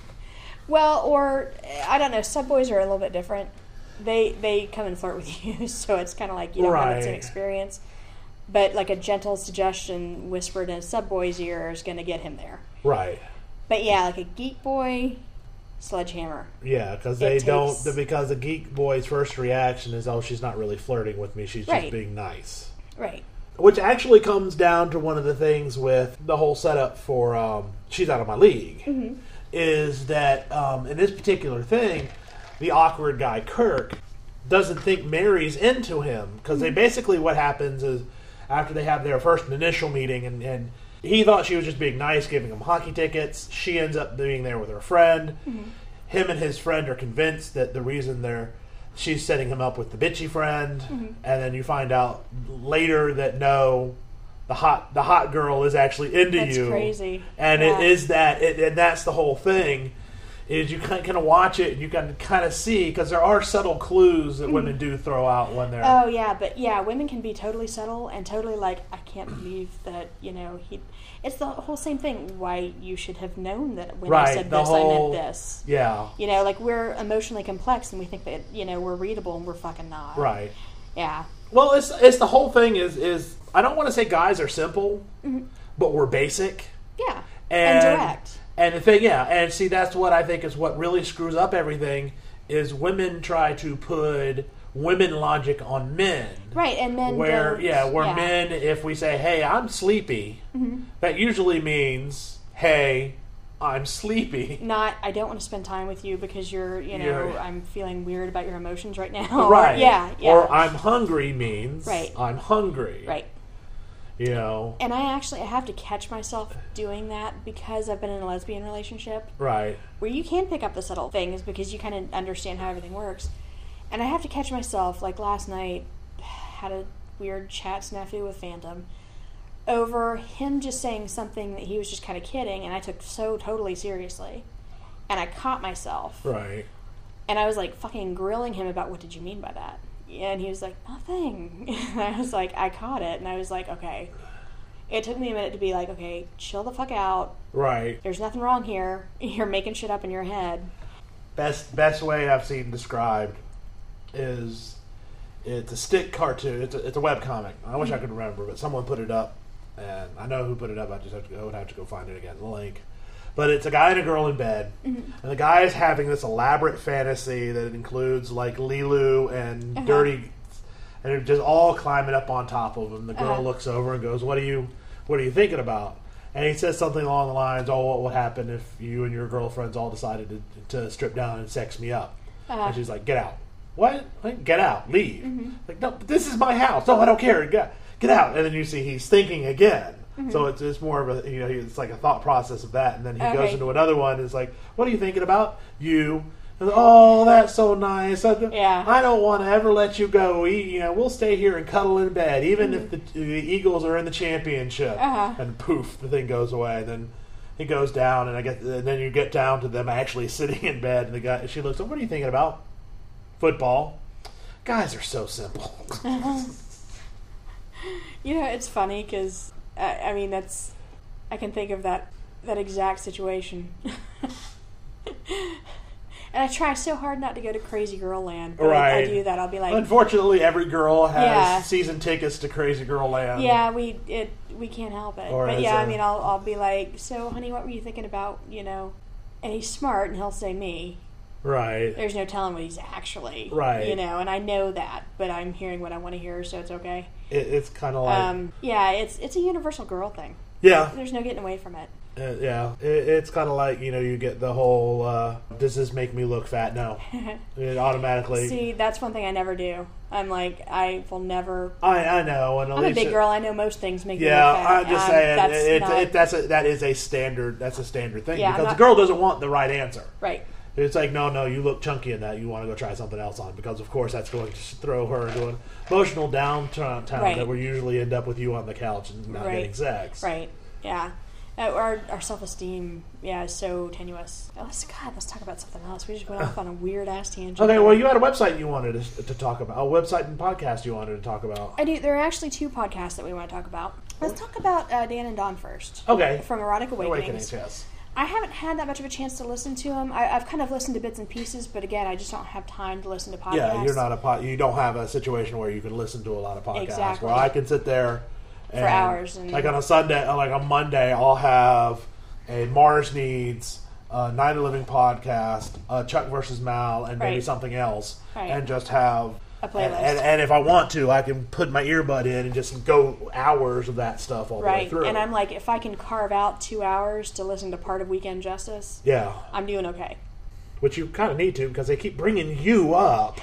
Well, or I don't know. Sub boys are a little bit different. They they come and flirt with you, so it's kind of like you don't have the same Right. experience. But like a gentle suggestion whispered in a sub boy's ear is going to get him there. right. But yeah, like a geek boy, sledgehammer. Yeah, because they It don't, takes- because the geek boy's first reaction is, oh, she's not really flirting with me, she's just Right. being nice. Right. Which actually comes down to one of the things with the whole setup for um, She's Out of My League, Mm-hmm. is that um, in this particular thing, the awkward guy, Kirk, doesn't think Mary's into him. Because Mm-hmm. they basically, what happens is, after they have their first initial meeting, and, and he thought she was just being nice, giving him hockey tickets. She ends up being there with her friend. Mm-hmm. Him and his friend are convinced that the reason they're she's setting him up with the bitchy friend, Mm-hmm. and then you find out later that no, the hot the hot girl is actually into That's you. crazy. And Yeah. it is that, it, and that's the whole thing. Is you kind of watch it and you can kind of see, because there are subtle clues that women do throw out when they're Oh yeah, but yeah, women can be totally subtle and totally like, I can't believe that, you know, he. It's the whole same thing. Why you should have known that when I Right, said the this, whole- I meant this. yeah, You know, like we're emotionally complex and we think that, you know, we're readable and we're fucking not. right. Yeah. Well, it's it's the whole thing is is I don't want to say guys are simple, Mm-hmm. but we're basic. Yeah. And, And direct. And the thing, yeah, and see, that's what I think is what really screws up everything, is women try to put women logic on men. Right, and men Where, don't- yeah, where yeah. men, if we say, hey, I'm sleepy, Mm-hmm. that usually means, hey, I'm sleepy. Not, I don't want to spend time with you because you're, you know, You're- I'm feeling weird about your emotions right now. Right. Or, yeah, yeah. Or I'm hungry means, Right. I'm hungry. right. You know? And I actually, I have to catch myself doing that because I've been in a lesbian relationship Right. where you can pick up the subtle things because you kind of understand how everything works. And I have to catch myself, like last night, had a weird chat snafu with Phantom over him just saying something that he was just kind of kidding, and I took so totally seriously. And I caught myself. Right. And I was like fucking grilling him about what did you mean by that? And he was like, nothing. And I was like, I caught it. And I was like, okay. It took me a minute to be like, okay, chill the fuck out. Right. There's nothing wrong here. You're making shit up in your head. Best best way I've seen described is it's a stick cartoon. It's a, it's a web comic. I wish I could remember, but someone put it up, and I know who put it up. I just have to go. I would have to go find it again. The link. But it's a guy and a girl in bed, and the guy is having this elaborate fantasy that includes like Lilu and Uh-huh. dirty, and they're just all climbing up on top of him. The girl Uh-huh. looks over and goes, "What are you, what are you thinking about?" And he says something along the lines, "Oh, what would happen if you and your girlfriends all decided to, to strip down and sex me up?" Uh-huh. And she's like, "Get out." What? Like, get out. Leave. Like, no, but this is my house. No, I don't care. Get, get out. And then you see he's thinking again. So it's, it's more of a, you know, it's like a thought process of that. And then he goes Okay. into another one. And it's like, what are you thinking about? You. And, oh, that's so nice. I, Yeah. I don't want to ever let you go. We, you know, we'll stay here and cuddle in bed, even if the, the Eagles are in the championship. Uh-huh. And poof, the thing goes away. And then he goes down, and I get, and then you get down to them actually sitting in bed. And the guy, she looks, oh, what are you thinking about? Football. Guys are so simple. You know, it's funny because, I, I mean, that's, I can think of that, that exact situation. And I try so hard not to go to Crazy Girl Land. But I, I Right. do that. I'll be like, Unfortunately, every girl has Yeah. season tickets to Crazy Girl Land. yeah, we it we can't help it. Or But as yeah, I a- mean, I'll I'll be like, so honey, what were you thinking about? You know, and he's smart, and he'll say me. Right. There's no telling what he's actually. Right. You know, and I know that, but I'm hearing what I want to hear, so it's okay. It, it's kind of like, Um, yeah, it's it's a universal girl thing. yeah, There's no getting away from it. uh, yeah. It, it's kind of like, you know, you get the whole, uh, does this make me look fat? No. It automatically. See, that's one thing I never do. I'm like, I will never. I, I know. And I'm a Alicia, big girl. I know most things make Yeah, me look fat. I'm just Um, saying That's it, not, it, that's a, that is a standard. That's a standard thing Yeah, I'm because not- the girl doesn't want the right answer. right. It's like, no, no, you look chunky in that. You want to go try something else on because, of course, that's going to throw her into an emotional downtown Right. that will usually end up with you on the couch and not Right. getting sex. Right. Yeah. Uh, our our self esteem, yeah, is so tenuous. Oh, let's God, let's talk about something else. We just went off on a weird ass tangent. Okay, well, you had a website you wanted to, to talk about, a website and podcast you wanted to talk about. I do. There are actually two podcasts that we want to talk about. Let's talk about uh, Dan and Dawn first. Okay. From Erotic Awakenings. Awakenings, yes. I haven't had that much of a chance to listen to them. I, I've kind of listened to bits and pieces, but again, I just don't have time to listen to podcasts. Yeah, you're not a pod, you don't have a situation where you can listen to a lot of podcasts. Exactly. Where I can sit there and, For hours and- like on a Sunday, like on Monday, I'll have a Mars Needs, a Night of Living podcast, a Chuck versus Mal, and maybe Right. something else, Right. and just have A playlist. And, and, and if I want to, I can put my earbud in and just go hours of that stuff all the way Right. through. And I'm like, if I can carve out two hours to listen to part of Weekend Justice, yeah, I'm doing okay. which you kind of need to because they keep bringing you up.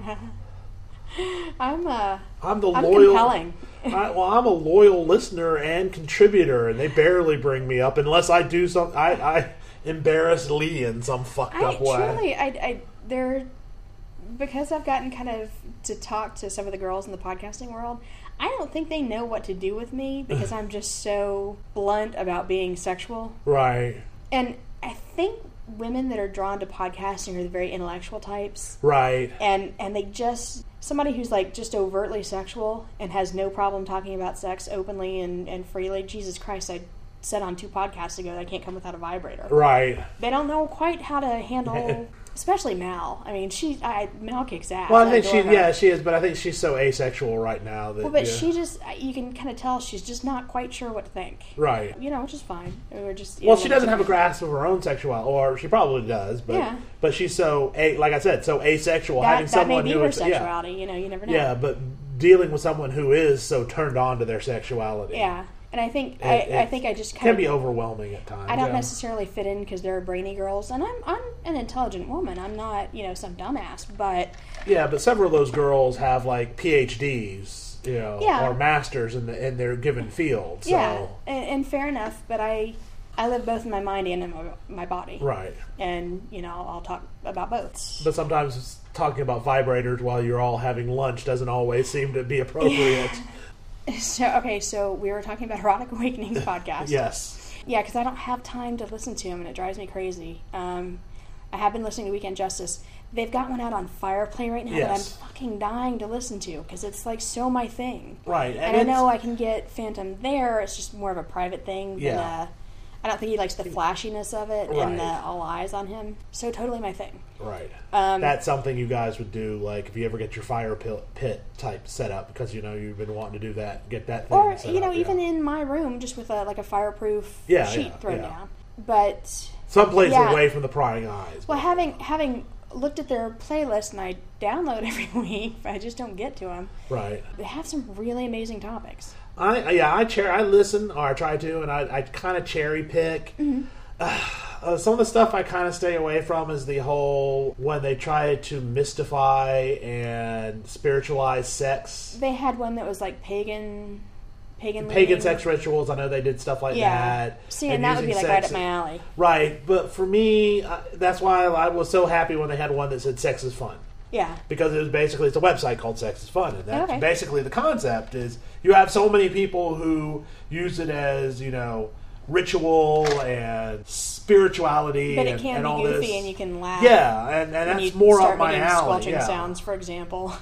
I'm uh, I'm the I'm loyal. compelling. I, well, I'm a loyal listener and contributor, and they barely bring me up unless I do some. I, I embarrass Lee in some fucked I up way. truly, I, I, they're because I've gotten kind of to talk to some of the girls in the podcasting world. I don't think they know what to do with me because I'm just so blunt about being sexual. Right. And I think women that are drawn to podcasting are the very intellectual types. Right. And and they just somebody who's like just overtly sexual and has no problem talking about sex openly and, and freely. Jesus Christ, I said on two podcasts ago that I can't come without a vibrator. Right. They don't know quite how to handle, especially Mal. I mean, she I, Mal kicks ass. Well, I think adore she, her. yeah, she is, but I think she's so asexual right now that. Well, but yeah. she just, you can kind of tell she's just not quite sure what to think. Right. You know, which is fine. We're just. Well, she doesn't have a grasp of her own sexuality, or she probably does, but Yeah. but she's so, a, like I said, so asexual. That, having that may someone be who her is- yeah. sexuality. You know, you never know. Yeah, but dealing with someone who is so turned on to their sexuality. Yeah. And I think It, I, it I think I just kind can of be overwhelming at times. I don't yeah. necessarily fit in because they're brainy girls, and I'm I'm an intelligent woman. I'm not you know some dumbass, but Yeah, but several of those girls have like P H Ds, you know, Yeah. or masters in the in their given field. So yeah, and, and fair enough. But I I live both in my mind and in my, my body, right. and you know I'll talk about both. But sometimes talking about vibrators while you're all having lunch doesn't always seem to be appropriate. So okay, so we were talking about Erotic Awakenings podcast. Yes. Yeah, because I don't have time to listen to them, and it drives me crazy. Um, I have been listening to Weekend Justice. They've got one out on Fireplay right now Yes. that I'm fucking dying to listen to because it's like so my thing. Right. And, I it's- know I can get Phantom there. It's just more of a private thing. Than, Yeah. uh, I don't think he likes the flashiness of it Right. and the all eyes on him. So totally my thing. Right. Um, That's something you guys would do, like if you ever get your fire pit, pit type set up, because you know you've been wanting to do that. Get that thing. Or set you know, up, even yeah. in my room, just with a like a fireproof Yeah, sheet yeah, thrown yeah. down. But someplace yeah. away from the prying eyes. well, having having looked at their playlist and I download every week, but I just don't get to them. Right. They have some really amazing topics. I yeah I cher- I listen or I try to, and I I kind of cherry pick. Mm-hmm. Uh, some of the stuff I kind of stay away from is the whole when they try to mystify and spiritualize sex, They had one that was like pagan, pagan, pagan leaning. sex rituals. I know they did stuff like Yeah. that. See, and, that would be using like right sex- up my alley. Right, but for me, uh, that's why I was so happy when they had one that said "sex is fun." Yeah. Because it was basically, it's a website called Sex is Fun, and that's Okay. basically the concept is you have so many people who use it as, you know, ritual and spirituality But and, it can and be all goofy this. and you can laugh. Yeah, and, and when that's you more start up my making alley. squelching Yeah. sounds, for example.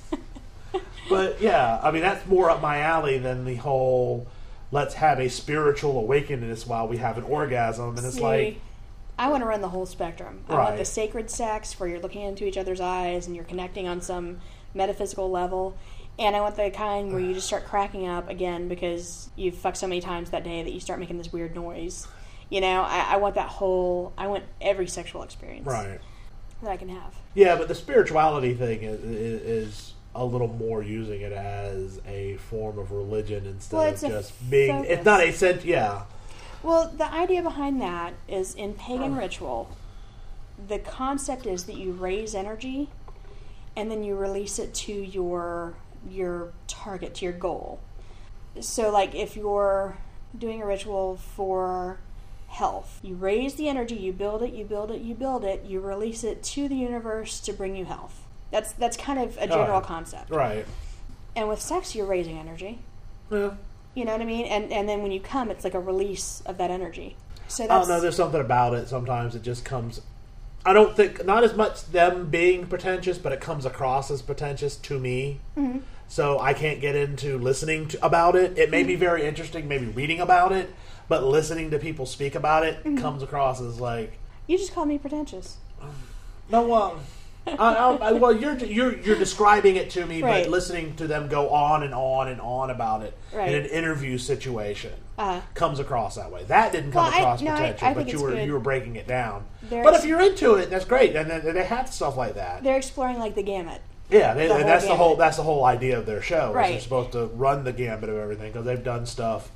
But yeah, I mean, that's more up my alley than the whole let's have a spiritual awakening while we have an orgasm. And it's See, like, I want to run the whole spectrum. I want Right. the sacred sex where you're looking into each other's eyes and you're connecting on some metaphysical level. And I want the kind where you just start cracking up again because you've fucked so many times that day that you start making this weird noise. You know, I, I want that whole, I want every sexual experience right. that I can have. Yeah, but the spirituality thing is, is a little more using it as a form of religion instead Well, of it's a just being. focus. It's not a sense. Yeah, Well, the idea behind that is in pagan Oh. ritual, the concept is that you raise energy and then you release it to your your target, to your goal. So like if you're doing a ritual for health. You raise the energy, you build it, you build it, you build it, you release it to the universe to bring you health. That's that's kind of a general right. concept. Right. And with sex, you're raising energy. Yeah. You know what I mean? And and then when you come, it's like a release of that energy. So I that's, don't know. There's something about it. Sometimes it just comes. I don't think not as much them being pretentious, but it comes across as pretentious to me. Mm-hmm. So I can't get into listening to, about it. It may be very interesting, maybe reading about it, but listening to people speak about it Mm-hmm. comes across as like, you just called me pretentious. no, well, I, I, I, well, you're you're you're describing it to me, Right. but listening to them go on and on and on about it Right. in an interview situation Uh-huh. comes across that way. That didn't come Well, I- across no, I- potential, I think but you it's were good. you were breaking it down. There's- But if you're into it, that's great, and they, they have stuff like that. They're exploring like the gamut. Yeah, they, the and whole that's the whole gamut. that's the whole idea of their show. Is Right. they're supposed to run the gambit of everything because they've done stuff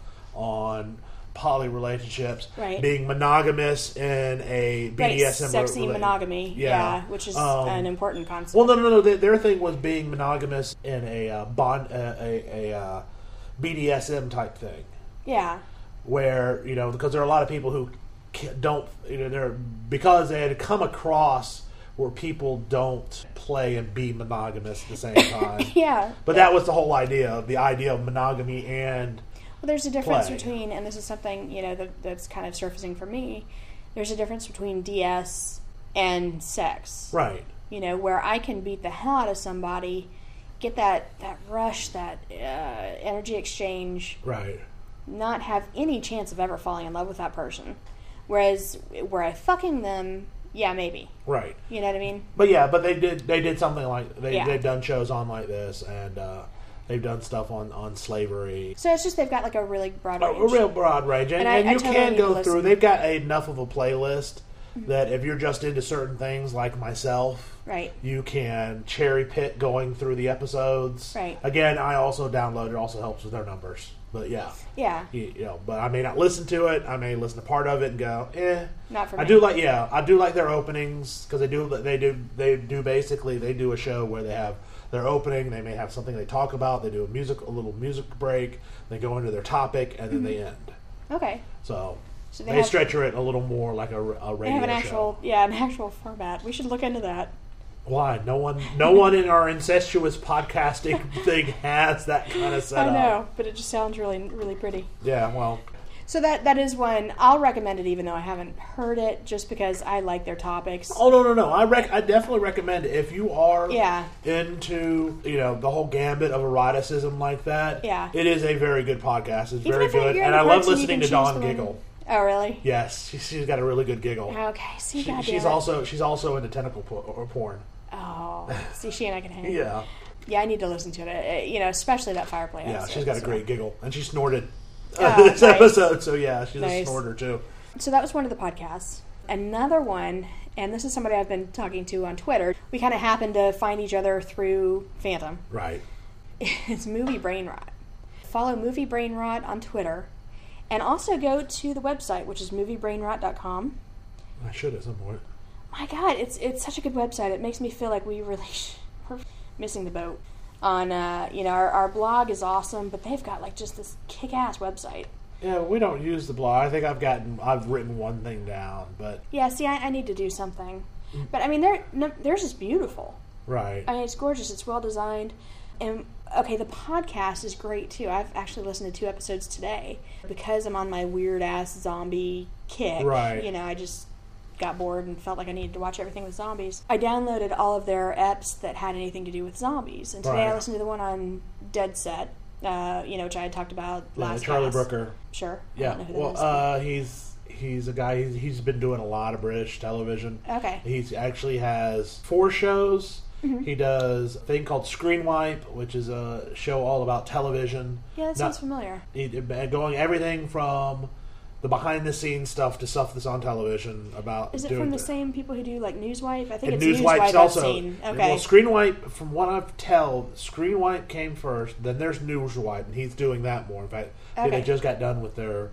on poly relationships, Right. being monogamous in a B D S M Right, sexy rela- monogamy, yeah, Yeah. which is Um, an important concept. Well, no, no, no. Their, their thing was being monogamous in a uh, bond, uh, a, a uh, B D S M type thing, yeah, where you know because there are a lot of people who ca- don't, you know, they're because they had come across where people don't play and be monogamous at the same time. yeah. But that was the whole idea of the idea of monogamy and Well, there's a difference play. between, and this is something, you know, that, that's kind of surfacing for me. There's a difference between D S and sex. right, You know, where I can beat the hell out of somebody, get that, that rush, that uh, energy exchange, right, not have any chance of ever falling in love with that person. Whereas, where I fucking them, yeah, maybe. right. You know what I mean? But yeah, but they did they did something like they Yeah. they've done shows on like this and uh, they've done stuff on, on slavery. So it's just they've got like a really broad A, range. a real broad range, and, And I- and I you totally can need to go listen. through. They've got enough of a playlist that if you're just into certain things, like myself, Right. you can cherry pick going through the episodes. Right. Again, I also download. It also helps with their numbers. But yeah, Yeah. you, you know. But I may not listen to it. I may listen to part of it and go, eh. Not for I me. do like, yeah, I do like their openings because they do, they do, they do basically they do a show where they have their opening. They may have something they talk about. They do a music, a little music break. They go into their topic and then they end. Okay. So, So they, they have- stretch it a little more like a, a radio They have an show. actual, yeah, an actual format. We should look into that. Why? No one, no one in our incestuous podcasting thing has that kind of setup. I know, but it just sounds really, really pretty. Yeah. Well. So that that is one I'll recommend it, even though I haven't heard it, just because I like their topics. Oh no no no! I rec- I definitely recommend it if you are Yeah. into you know the whole gambit of eroticism like that. Yeah. It is a very good podcast. It's Even very if you're good, into and I love person, you listening can to Dawn choose the one- giggle. Oh, really? Yes, she, she's got a really good giggle. Okay. See, She, goddamn she's it. also she's also into tentacle po- or porn. Oh, see, she and I can hang. Yeah, Yeah, I need to listen to it. Uh, You know, especially that fireplace. yeah, episode, she's got a so. great giggle, and she snorted Oh, this nice. episode. So yeah, she's a Nice. snorter too. So that was one of the podcasts. Another one, and this is somebody I've been talking to on Twitter. We kind of happened to find each other through Phantom. Right. It's Movie Brain Rot. Follow Movie Brain Rot on Twitter, and also go to the website, which is movie brain rot dot com. I should at some point. My God, it's it's such a good website. It makes me feel like we really we're missing the boat. On uh, you know, our, our blog is awesome, but they've got like just this kick-ass website. Yeah, we don't use the blog. I think I've gotten I've written one thing down, but Yeah, see, I, I need to do something. But I mean, they're, no, theirs is beautiful. right. I mean, it's gorgeous. It's well designed. And, okay, the podcast is great, too. I've actually listened to two episodes today. Because I'm on my weird-ass zombie kick, Right. you know, I just got bored and felt like I needed to watch everything with zombies. I downloaded all of their eps that had anything to do with zombies. And today I Right. listened to the one on Dead Set, uh, you know, which I had talked about Yeah, last Charlie class. Brooker. Sure. I Yeah, don't know who that well, is. uh, he's he's a guy. He's, he's been doing a lot of British television. Okay. He's actually has four shows. Mm-hmm. He does a thing called Screen Wipe, which is a show all about television. Yeah, that Not- sounds familiar. he, going everything from the behind the scenes stuff to stuff that's on television about. Is it doing from the th- same people who do, like, Newswipe? I think And it's Newswipe's Newswipe I've also. seen. Okay. Well, Screen Wipe, from what I've tell, Screen Wipe came first. Then there's Newswipe, and he's doing that more. In fact, Okay. they just got done with their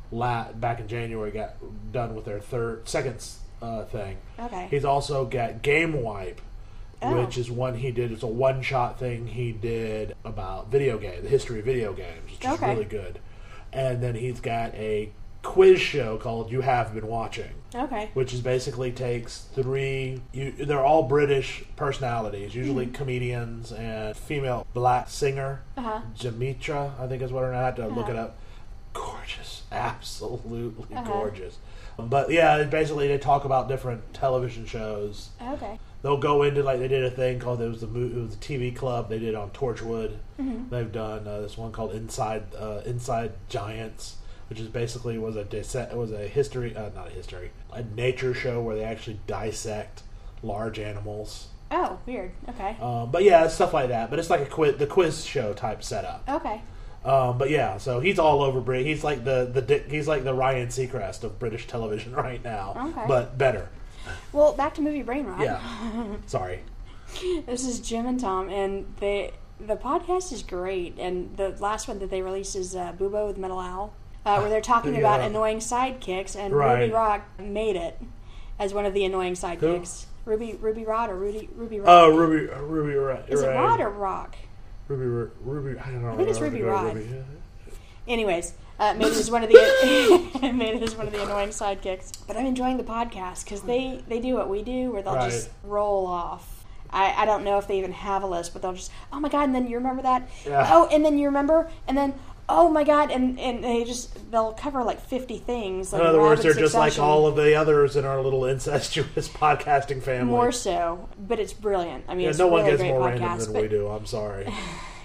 la back in January. Got done with their third, second uh, thing. Okay. He's also got Game Wipe, Oh. which is one he did. It's a one shot thing he did about video game, the history of video games, which is Okay. really good. And then he's got a quiz show called You Have Been Watching. Okay. Which is basically takes three, you, they're all British personalities, usually Mm-hmm. comedians and female black singer, Uh-huh. Jamitra, I think is what her name, I had to Uh-huh. look it up. Gorgeous, absolutely Uh-huh. gorgeous. But yeah, basically they talk about different television shows. Okay. They'll go into, like, they did a thing called, it was the it was a T V club they did on Torchwood. Mm-hmm. They've done uh, this one called Inside uh, Inside Giants, which is basically was a dissect, was a history, uh, not a history, a nature show where they actually dissect large animals. Oh, weird. Okay. Um, but yeah, it's stuff like that. But it's like a quiz, the quiz show type setup. Okay. Um, but yeah, so he's all over Brit. He's like the the Dick- he's like the Ryan Seacrest of British television right now, Okay. but better. Well, back to movie brain rot. Yeah. Sorry. This is Jim and Tom, and they the podcast is great. And the last one that they released is uh, Boobo with Metal Owl, uh, where they're talking Yeah. about annoying sidekicks, and Right. Ruby Rock made it as one of the annoying sidekicks. Ruby Ruby Rod or Rudy Ruby Rock? Oh, Ruby, uh, Ruby, right? Is it right. Rod or Rock? Ruby, Ru- Ruby? I don't know. I think it's Ruby, Ruby Rod. Ruby. Anyways, uh, made it as one of the made it as one of the annoying sidekicks. But I'm enjoying the podcast because they, they do what we do, where they'll Right. just roll off. I, I don't know if they even have a list, but they'll just, oh my god, and then you remember that? Yeah. Oh, and then you remember, and then oh my god, and, and they just they'll cover like fifty things. Like In other in words, rapid they're just like succession. all of the others in our little incestuous podcasting family. More so, but it's brilliant. I mean, yeah, it's no a one really gets great more podcast. random than but we do. I'm sorry.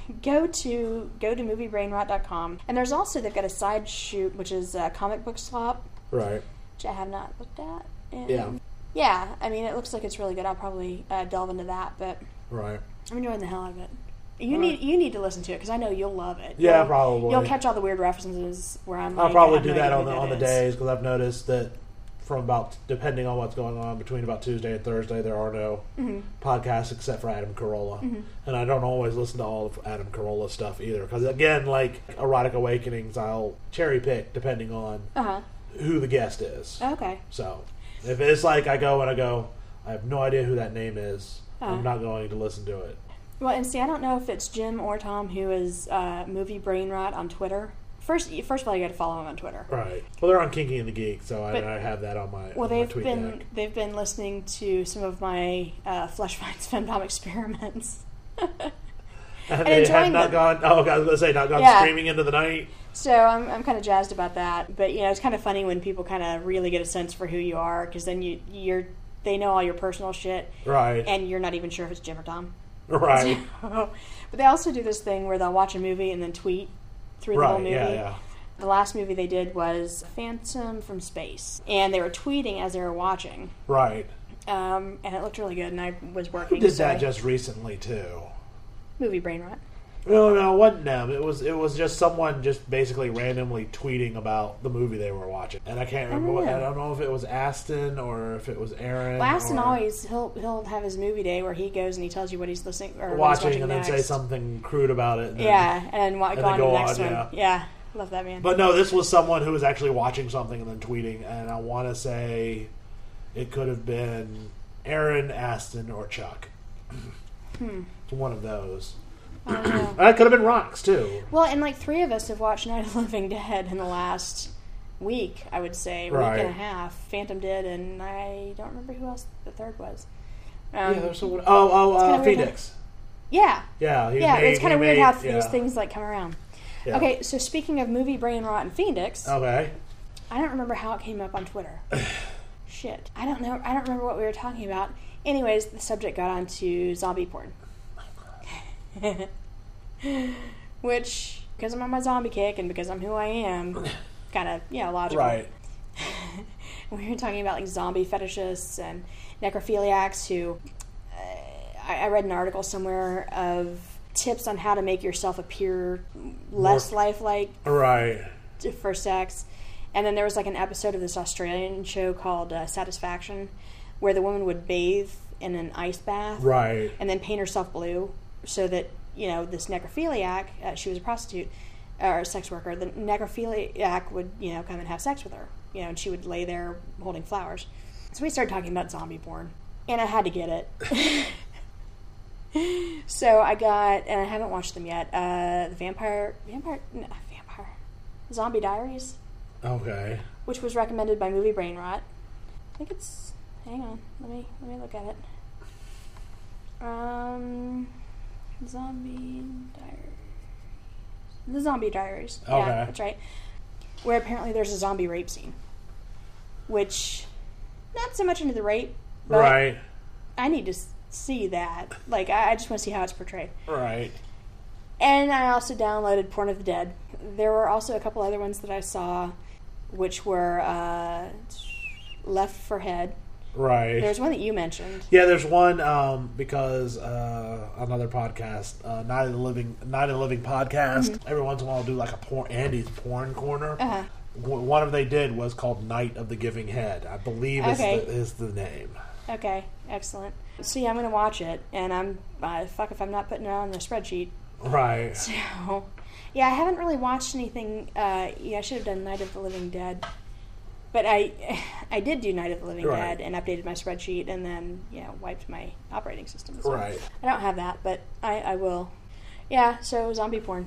go to go to movie brain rot dot com, and there's also they've got a side shoot which is uh, Comic Book Swap, Right. which I have not looked at. And Yeah. yeah, I mean it looks like it's really good. I'll probably uh, delve into that, but Right. I'm enjoying the hell out of it. You All need right. you need to listen to it because I know you'll love it. Yeah, You'll- probably. You'll catch all the weird references where I'm. I'll like, I probably have do no that idea on the who on the that is. days because I've noticed that from about depending on what's going on between about Tuesday and Thursday, there are no Mhm. podcasts except for Adam Carolla, Mhm. and I don't always listen to all of Adam Carolla stuff either because again, like Erotic Awakenings, I'll cherry pick depending on Uh huh. who the guest is. Okay. So if it's like I go and I go, I have no idea who that name is. Uh-huh. I'm not going to listen to it. Well, and see, I don't know if it's Jim or Tom who is uh, movie brain rot on Twitter. First, first of all, you got to follow him on Twitter. Right. Well, they're on Kinky and the Geek, so I, But- I have that on my, Well, on my they've tweet been deck. they've been listening to some of my uh, Flesh Finds Femdom experiments. And and they have enjoying not them. gone. Oh, I was going to say not gone Yeah. screaming into the night. So I'm I'm kind of jazzed about that. But you know, it's kind of funny when people kind of really get a sense for who you are because then you you're they know all your personal shit Right. and you're not even sure if it's Jim or Tom. Right. But they also do this thing where they'll watch a movie and then tweet through the whole Right. movie. Yeah. Yeah. The last movie they did was Phantom from Space, and they were tweeting as they were watching, Right. um, and it looked really good. And I was Who working. did so that I- just recently too? movie brain rot. No, no, it wasn't them. It was it was just someone just basically randomly tweeting about the movie they were watching, and I can't remember. What, I know. don't know if it was Aston or if it was Aaron. Well, Aston or always he'll he'll have his movie day where he goes and he tells you what he's listening or what he's watching, watching and then next. say something crude about it. And then- Yeah, and wa- and go then on go to the next on, one. yeah. Yeah, love that man. But no, this was someone who was actually watching something and then tweeting, and I want to say it could have been Aaron, Aston, or Chuck. Hmm. It's one of those. I don't know. That could have been Rocks too. Well, and like three of us have watched Night of the Living Dead in the last week. I would say week Right. and a half. Phantom did, and I don't remember who else the third was. Um, yeah, there's someone. Oh, oh, kinda uh, weird Phoenix. yeah, Yeah, he yeah. made, It's kind he of weird made- how yeah. these things like come around. Yeah. Okay, so speaking of movie brain rot and Phoenix, Okay. I don't remember how it came up on Twitter. Shit, I don't know. I don't remember what we were talking about. Anyways, the subject got onto zombie porn, which because I'm on my zombie kick and because I'm who I am, kind of yeah logical. Right. We were talking about like zombie fetishists and necrophiliacs who uh, I, I read an article somewhere of tips on how to make yourself appear less More- lifelike Right. for sex. And then there was like an episode of this Australian show called uh, Satisfaction where the woman would bathe in an ice bath Right. and then paint herself blue so that, you know, this necrophiliac, uh, she was a prostitute or a sex worker, the necrophiliac would, you know, come and have sex with her, you know, and she would lay there holding flowers. So we started talking about zombie porn, and I had to get it. So I got, and I haven't watched them yet, uh, the Vampire, Vampire, no, Vampire, Zombie Diaries. Okay. which was recommended by Movie Brain Rot. I think it's. Hang on, let me let me look at it. Um, Zombie Diaries. The Zombie Diaries. Okay. Yeah, that's right. Where apparently there's a zombie rape scene, which not so much into the rape, but Right. I need to s- see that. Like, I, I just want to see how it's portrayed. Right. And I also downloaded Porn of the Dead. There were also a couple other ones that I saw, which were uh, Left for Head. Right. There's one that you mentioned. Yeah, there's one um, because uh, another podcast, uh, Night of the Living, Night of the Living podcast. Mm-hmm. Every once in a while, I'll do like a porn, Andy's porn corner. Uh-huh. W- One of they did was called Night of the Giving Head. I believe is, Okay. the, is the name. Okay, excellent. So yeah, I'm going to watch it, and I'm uh, fuck if I'm not putting it on the spreadsheet. Right. So yeah, I haven't really watched anything. Uh, yeah, I should have done Night of the Living Dead, but I I did do Night of the Living Right. Dead and updated my spreadsheet, and then yeah, wiped my operating system. So Right. I don't have that, but I, I will. Yeah, so zombie porn.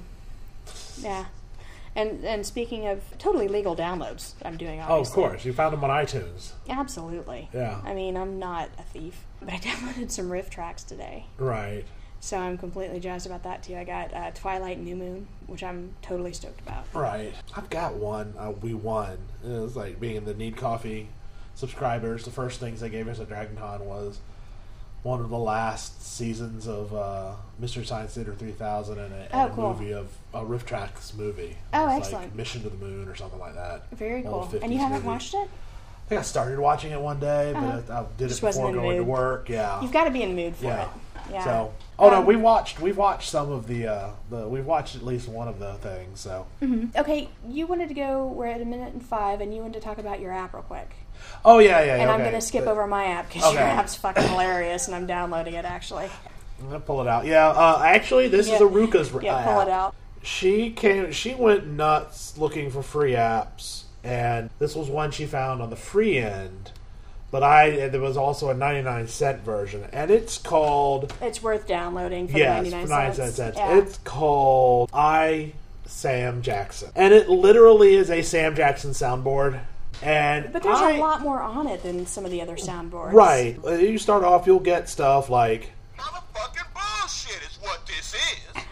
Yeah. And and speaking of totally legal downloads, I'm doing obviously. Oh, of course. You found them on iTunes. Absolutely. Yeah. I mean, I'm not a thief, but I downloaded some riff tracks today, Right. so I'm completely jazzed about that too. I got uh, Twilight New Moon, which I'm totally stoked about. Right. I've got one. Uh, we won. It was like being the Need Coffee subscribers. The first things they gave us at Dragon Con was one of the last seasons of uh, Mystery Science Theater three thousand and a, and Oh, a cool. movie of a Riff Tracks movie. Oh, It was excellent. Like Mission to the Moon or something like that. Very Old cool. fifties And you haven't movie. watched it? I think I started watching it one day, but Uh-huh. I, I did Just it wasn't before in the going to mood. work. Yeah. You've got to be in the mood for Yeah. it. Yeah. So, oh no, Um, we watched we watched some of the uh, the we've watched at least one of the things. So, Mhm. Okay, you wanted to go. We're at a minute and five, and you wanted to talk about your app real quick. oh yeah, yeah, And I'm okay. going to skip But- over my app because your Okay. app's fucking hilarious, and I'm downloading it actually. I'm gonna pull it out. Yeah, uh, actually, this is Yeah. Aruka's Yeah, app. pull it out. She came. She went nuts looking for free apps, and this was one she found on the free end. But I there was also a ninety-nine cent version, and it's called It's worth downloading for yes, ninety-nine for ninety-nine cents. cents. Yeah. It's called I Sam Jackson, and it literally is a Sam Jackson soundboard. And But there's I, a lot more on it than some of the other soundboards. right. Uh, You start off, you'll get stuff like, Motherfucking bullshit is what this is.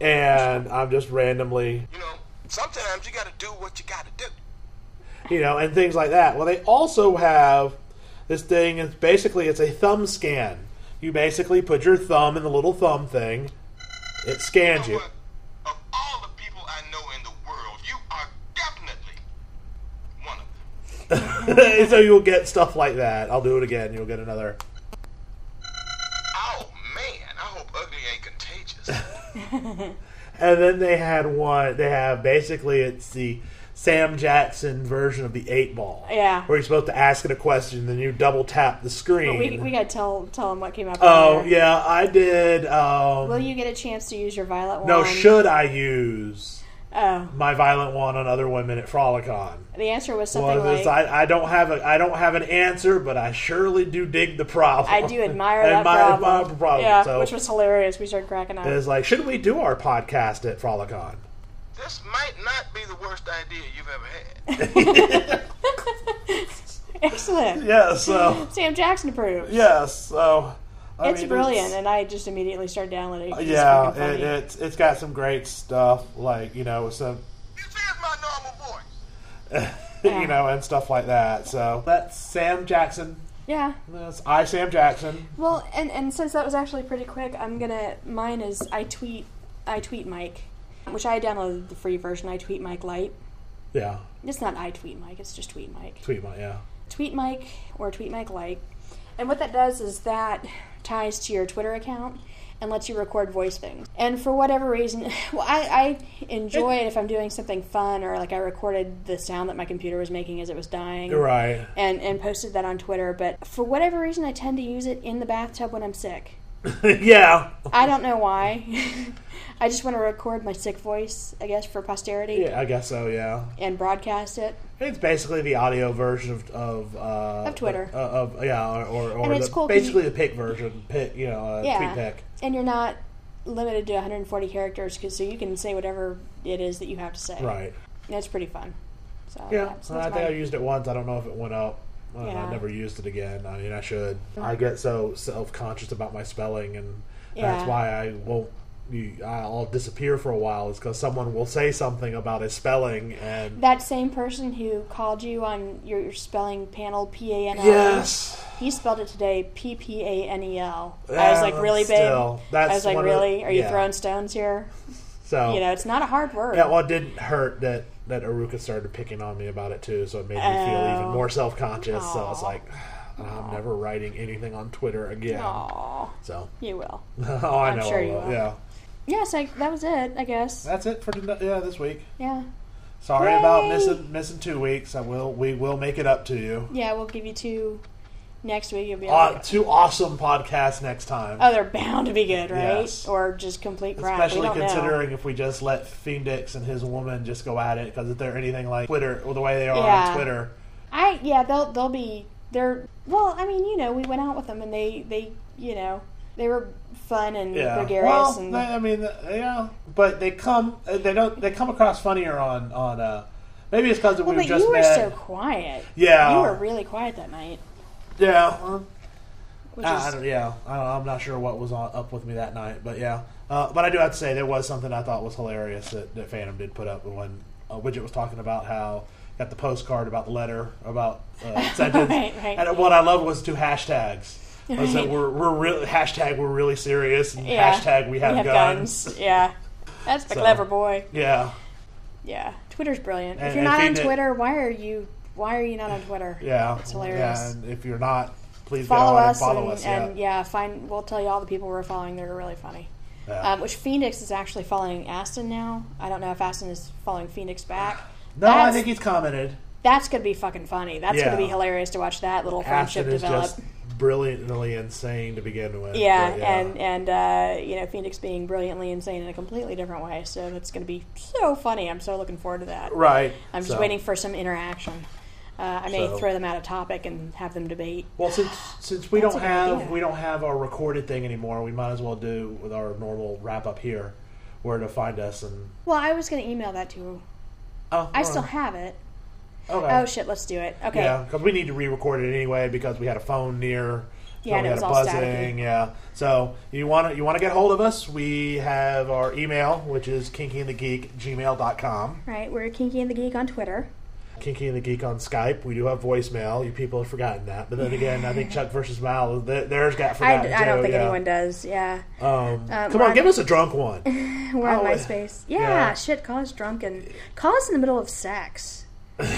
and I'm just randomly. You know, sometimes you gotta do what you gotta do. You know, and things like that. Well, they also have this thing. It's basically it's a thumb scan. You basically put your thumb in the little thumb thing. It scans You you. know what? Of all the people I know in the world, you are definitely one of them. So you'll get stuff like that. I'll do it again. You'll get another. Oh man, I hope ugly ain't contagious. And then they had one. They have basically it's the Sam Jackson version of the eight ball. Yeah. Where you're supposed to ask it a question, then you double tap the screen. But we, we got to tell tell them what came up. oh earlier. yeah, I did. Um, Will you get a chance to use your violet wand? no, should I use Oh, my violent one on other women at Frolicon? the answer was something Well, this- like, I, I don't have a I don't have an answer, but I surely do dig the problem. I do admire I that admire problem. the problem. Yeah, So which was hilarious. We started cracking up. it's like, should we do our podcast at Frolicon? This might not be the worst idea you've ever had. Excellent. Yeah. So Sam Jackson approves. yes. So I It's mean, brilliant, it's- and I just immediately started downloading it. 'cause it's yeah, fucking funny. it, it's it's got some great stuff, like you know, some This is my normal voice. Yeah. you know, and stuff like that. So that's Sam Jackson. yeah. That's I Sam Jackson. Well, and, and since that was actually pretty quick, I'm gonna mine is I tweet I tweet Mike, which I downloaded the free version. I tweet Mike Lite. Yeah, It's not I tweet Mike. It's just tweet Mike. tweet my yeah. Tweet Mike or Tweet Mike Lite, and what that does is that ties to your Twitter account and lets you record voice things. And for whatever reason, well, I, I enjoy it if I'm doing something fun, or like I recorded the sound that my computer was making as it was dying. You're right. And, and posted that on Twitter, but for whatever reason, I tend to use it in the bathtub when I'm sick. Yeah. I don't know why. I just want to record my sick voice, I guess, for posterity Yeah, I guess so. Yeah. and broadcast it. It's basically the audio version of of, uh, Of Twitter. uh, of yeah, or or, or And it's the, cool 'cause basically the pick version, pick you know, uh, Yeah. tweet pick. And you're not limited to one hundred forty characters, cause, so you can say whatever it is that you have to say. Right. And it's pretty fun. So Yeah, that's, I that's think I my- used it once. I don't know if it went up. I, Yeah. I never used it again. I mean, I should. I get so self-conscious about my spelling, and Yeah. that's why I won't. You, I'll disappear for a while. Is because someone will say something about his spelling, and That same person who called you on your, your spelling panel, P A N L. yes, He spelled it today, P P A N E L. I Yeah, was like, really, babe? still, that's I was like, one of the- really? Are you yeah. throwing stones here? so You know, it's not a hard word. yeah. Well, it didn't hurt that that Aruka started picking on me about it too, so it made me feel even Oh. more self-conscious. So I was Aw. like, I'm never writing anything on Twitter again. Aw, So you will. oh, I I'm know. sure I you will. will. Yeah, Yeah, so that was it, I guess. that's it for today, yeah this week. Yeah. Sorry Yay! about missing missing two weeks. I will. We will make it up to you. Yeah, we'll give you two next week. You'll be Uh, like, two awesome podcasts next time. oh, they're bound to be good, right? Yes. Or just complete crap. Especially we don't considering know. if we just let Phoenix and his woman just go at it, because if they're anything like Twitter or the way they are Yeah. on Twitter, I yeah, they'll they'll be they're well. I mean, you know, we went out with them and they they you know they were fun and yeah. gregarious Well, and they, I mean, yeah, but they come they don't they come across funnier on on. Uh, maybe it's because well, we but just you were met. so quiet. Yeah. you were really quiet that night. yeah. well, Which I, is, I don't, yeah, I don't, I'm not sure what was on, up with me that night, but yeah. Uh, but I do have to say there was something I thought was hilarious that, that Phantom did put up when uh, Widget was talking about how got the postcard about the letter about uh, sentence, Right, right. and what I loved was two hashtags. Was that Right. we're we're really hashtag we're really serious and yeah, hashtag we have, guns. Yeah, that's the So, clever boy. Yeah, Yeah, Twitter's brilliant. And- if you're and not on Phoenix- Twitter, why are you? Why are you not on Twitter? yeah, It's hilarious. Yeah, and if you're not, please Follow get on us and follow and, us. and yeah. yeah, find. We'll tell you all the people we're following. They're really funny. Yeah. Um, which Phoenix is actually following Aston now. I don't know if Aston is following Phoenix back. no, I That's- think he's commented. That's going to be fucking funny. That's Yeah. going to be hilarious to watch that little friendship Aston is develop. just brilliantly insane to begin with. Yeah, but and and uh, you know, Phoenix being brilliantly insane in a completely different way. So that's going to be so funny. I'm so looking forward to that. right. I'm just so. waiting for some interaction. Uh, I may So- throw them out a topic and have them debate. Well, since since we That's don't a good have idea. we don't have our recorded thing anymore, we might as well do with our normal wrap up here, where to find us and. Well, I was going to email that to you. Oh, I all still right. have it. Okay. Oh shit, let's do it. Okay. Yeah, because we need to re-record it anyway because we had a phone near. So Yeah, and we it had was a all buzzing. staticky. Yeah. So you want to you want to get hold of us? We have our email, which is kinkyandthegeek at gmail dot com. Right, we're Kinky and the Geek on Twitter. Kinky and the Geek on Skype. We do have voicemail. You people have forgotten that. But then again, I think Chuck versus Mal, th- theirs got I, forgotten I don't too, think yeah. anyone does. Yeah, Um, Uh, come we're on, on- give us a drunk one. we're on Oh, MySpace. Yeah, yeah. shit. Call us drunk and call us in the middle of sex.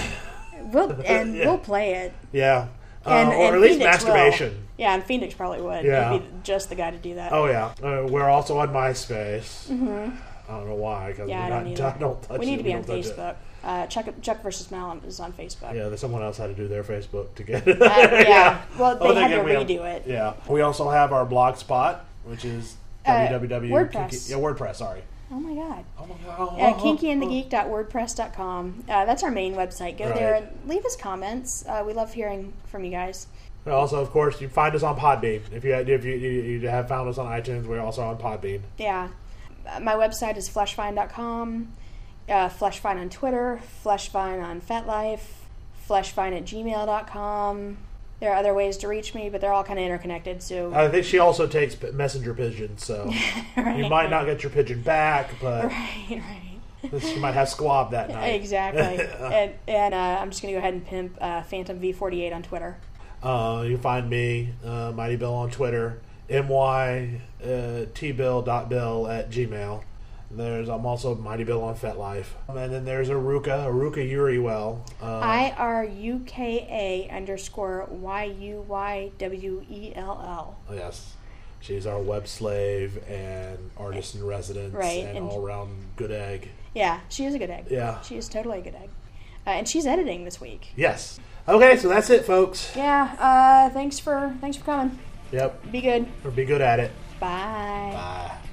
We'll and Yeah. we'll play it. Yeah. Uh, And, or and at least Phoenix will. masturbation. Yeah, and Phoenix probably would. Yeah. He'd be just the guy to do that. Oh, yeah. Uh, we're also on MySpace. Mm-hmm. I don't know why. Cause yeah, we're I don't not, either. don't touch we need it. to be We on don't touch it. Facebook. Uh, Chuck Chuck versus Mal is on Facebook. Yeah, there's someone else had to do their Facebook to get it. Uh, yeah. Well, they Oh, had again, to we have- redo it. Yeah. We also have our blog spot, which is Uh, www. WordPress. Kinky- yeah, WordPress, sorry. Oh my god. Oh, my God. Uh, kinky and the geek dot wordpress dot com. Uh, that's our main website. Go Right. there and leave us comments. Uh, we love hearing from you guys. And also, of course, you find us on Podbean. If you if you, you, you have found us on iTunes, we're also on Podbean. Yeah. Uh, my website is fleshfine dot com. Uh, Fleshfine on Twitter. Fleshfine on FetLife. Fleshfine at gmail dot com. There are other ways to reach me, but they're all kind of interconnected. So I think she also takes p- messenger pigeons, so right, you might not get your pigeon back, but right, right. she might have squab that night. Exactly. and and uh, I'm just going to go ahead and pimp uh, Phantom V forty-eight on Twitter. Uh, you can find me, uh, Mighty Bill, on Twitter, M Y T Bill dot Bill at Gmail. There's I'm also Mighty Bill on FetLife, and then there's Aruka, Aruka Uriwell. Uh, I R U K A underscore Y U Y W E L L. yes, she's our web slave and artist in residence, Right, and, and- all around good egg. Yeah, she is a good egg. Yeah. She is totally a good egg. Uh, and she's editing this week. Yes. Okay, so that's it, folks. Yeah, uh, thanks for thanks for coming. Yep. Be good. Or be good at it. Bye. Bye.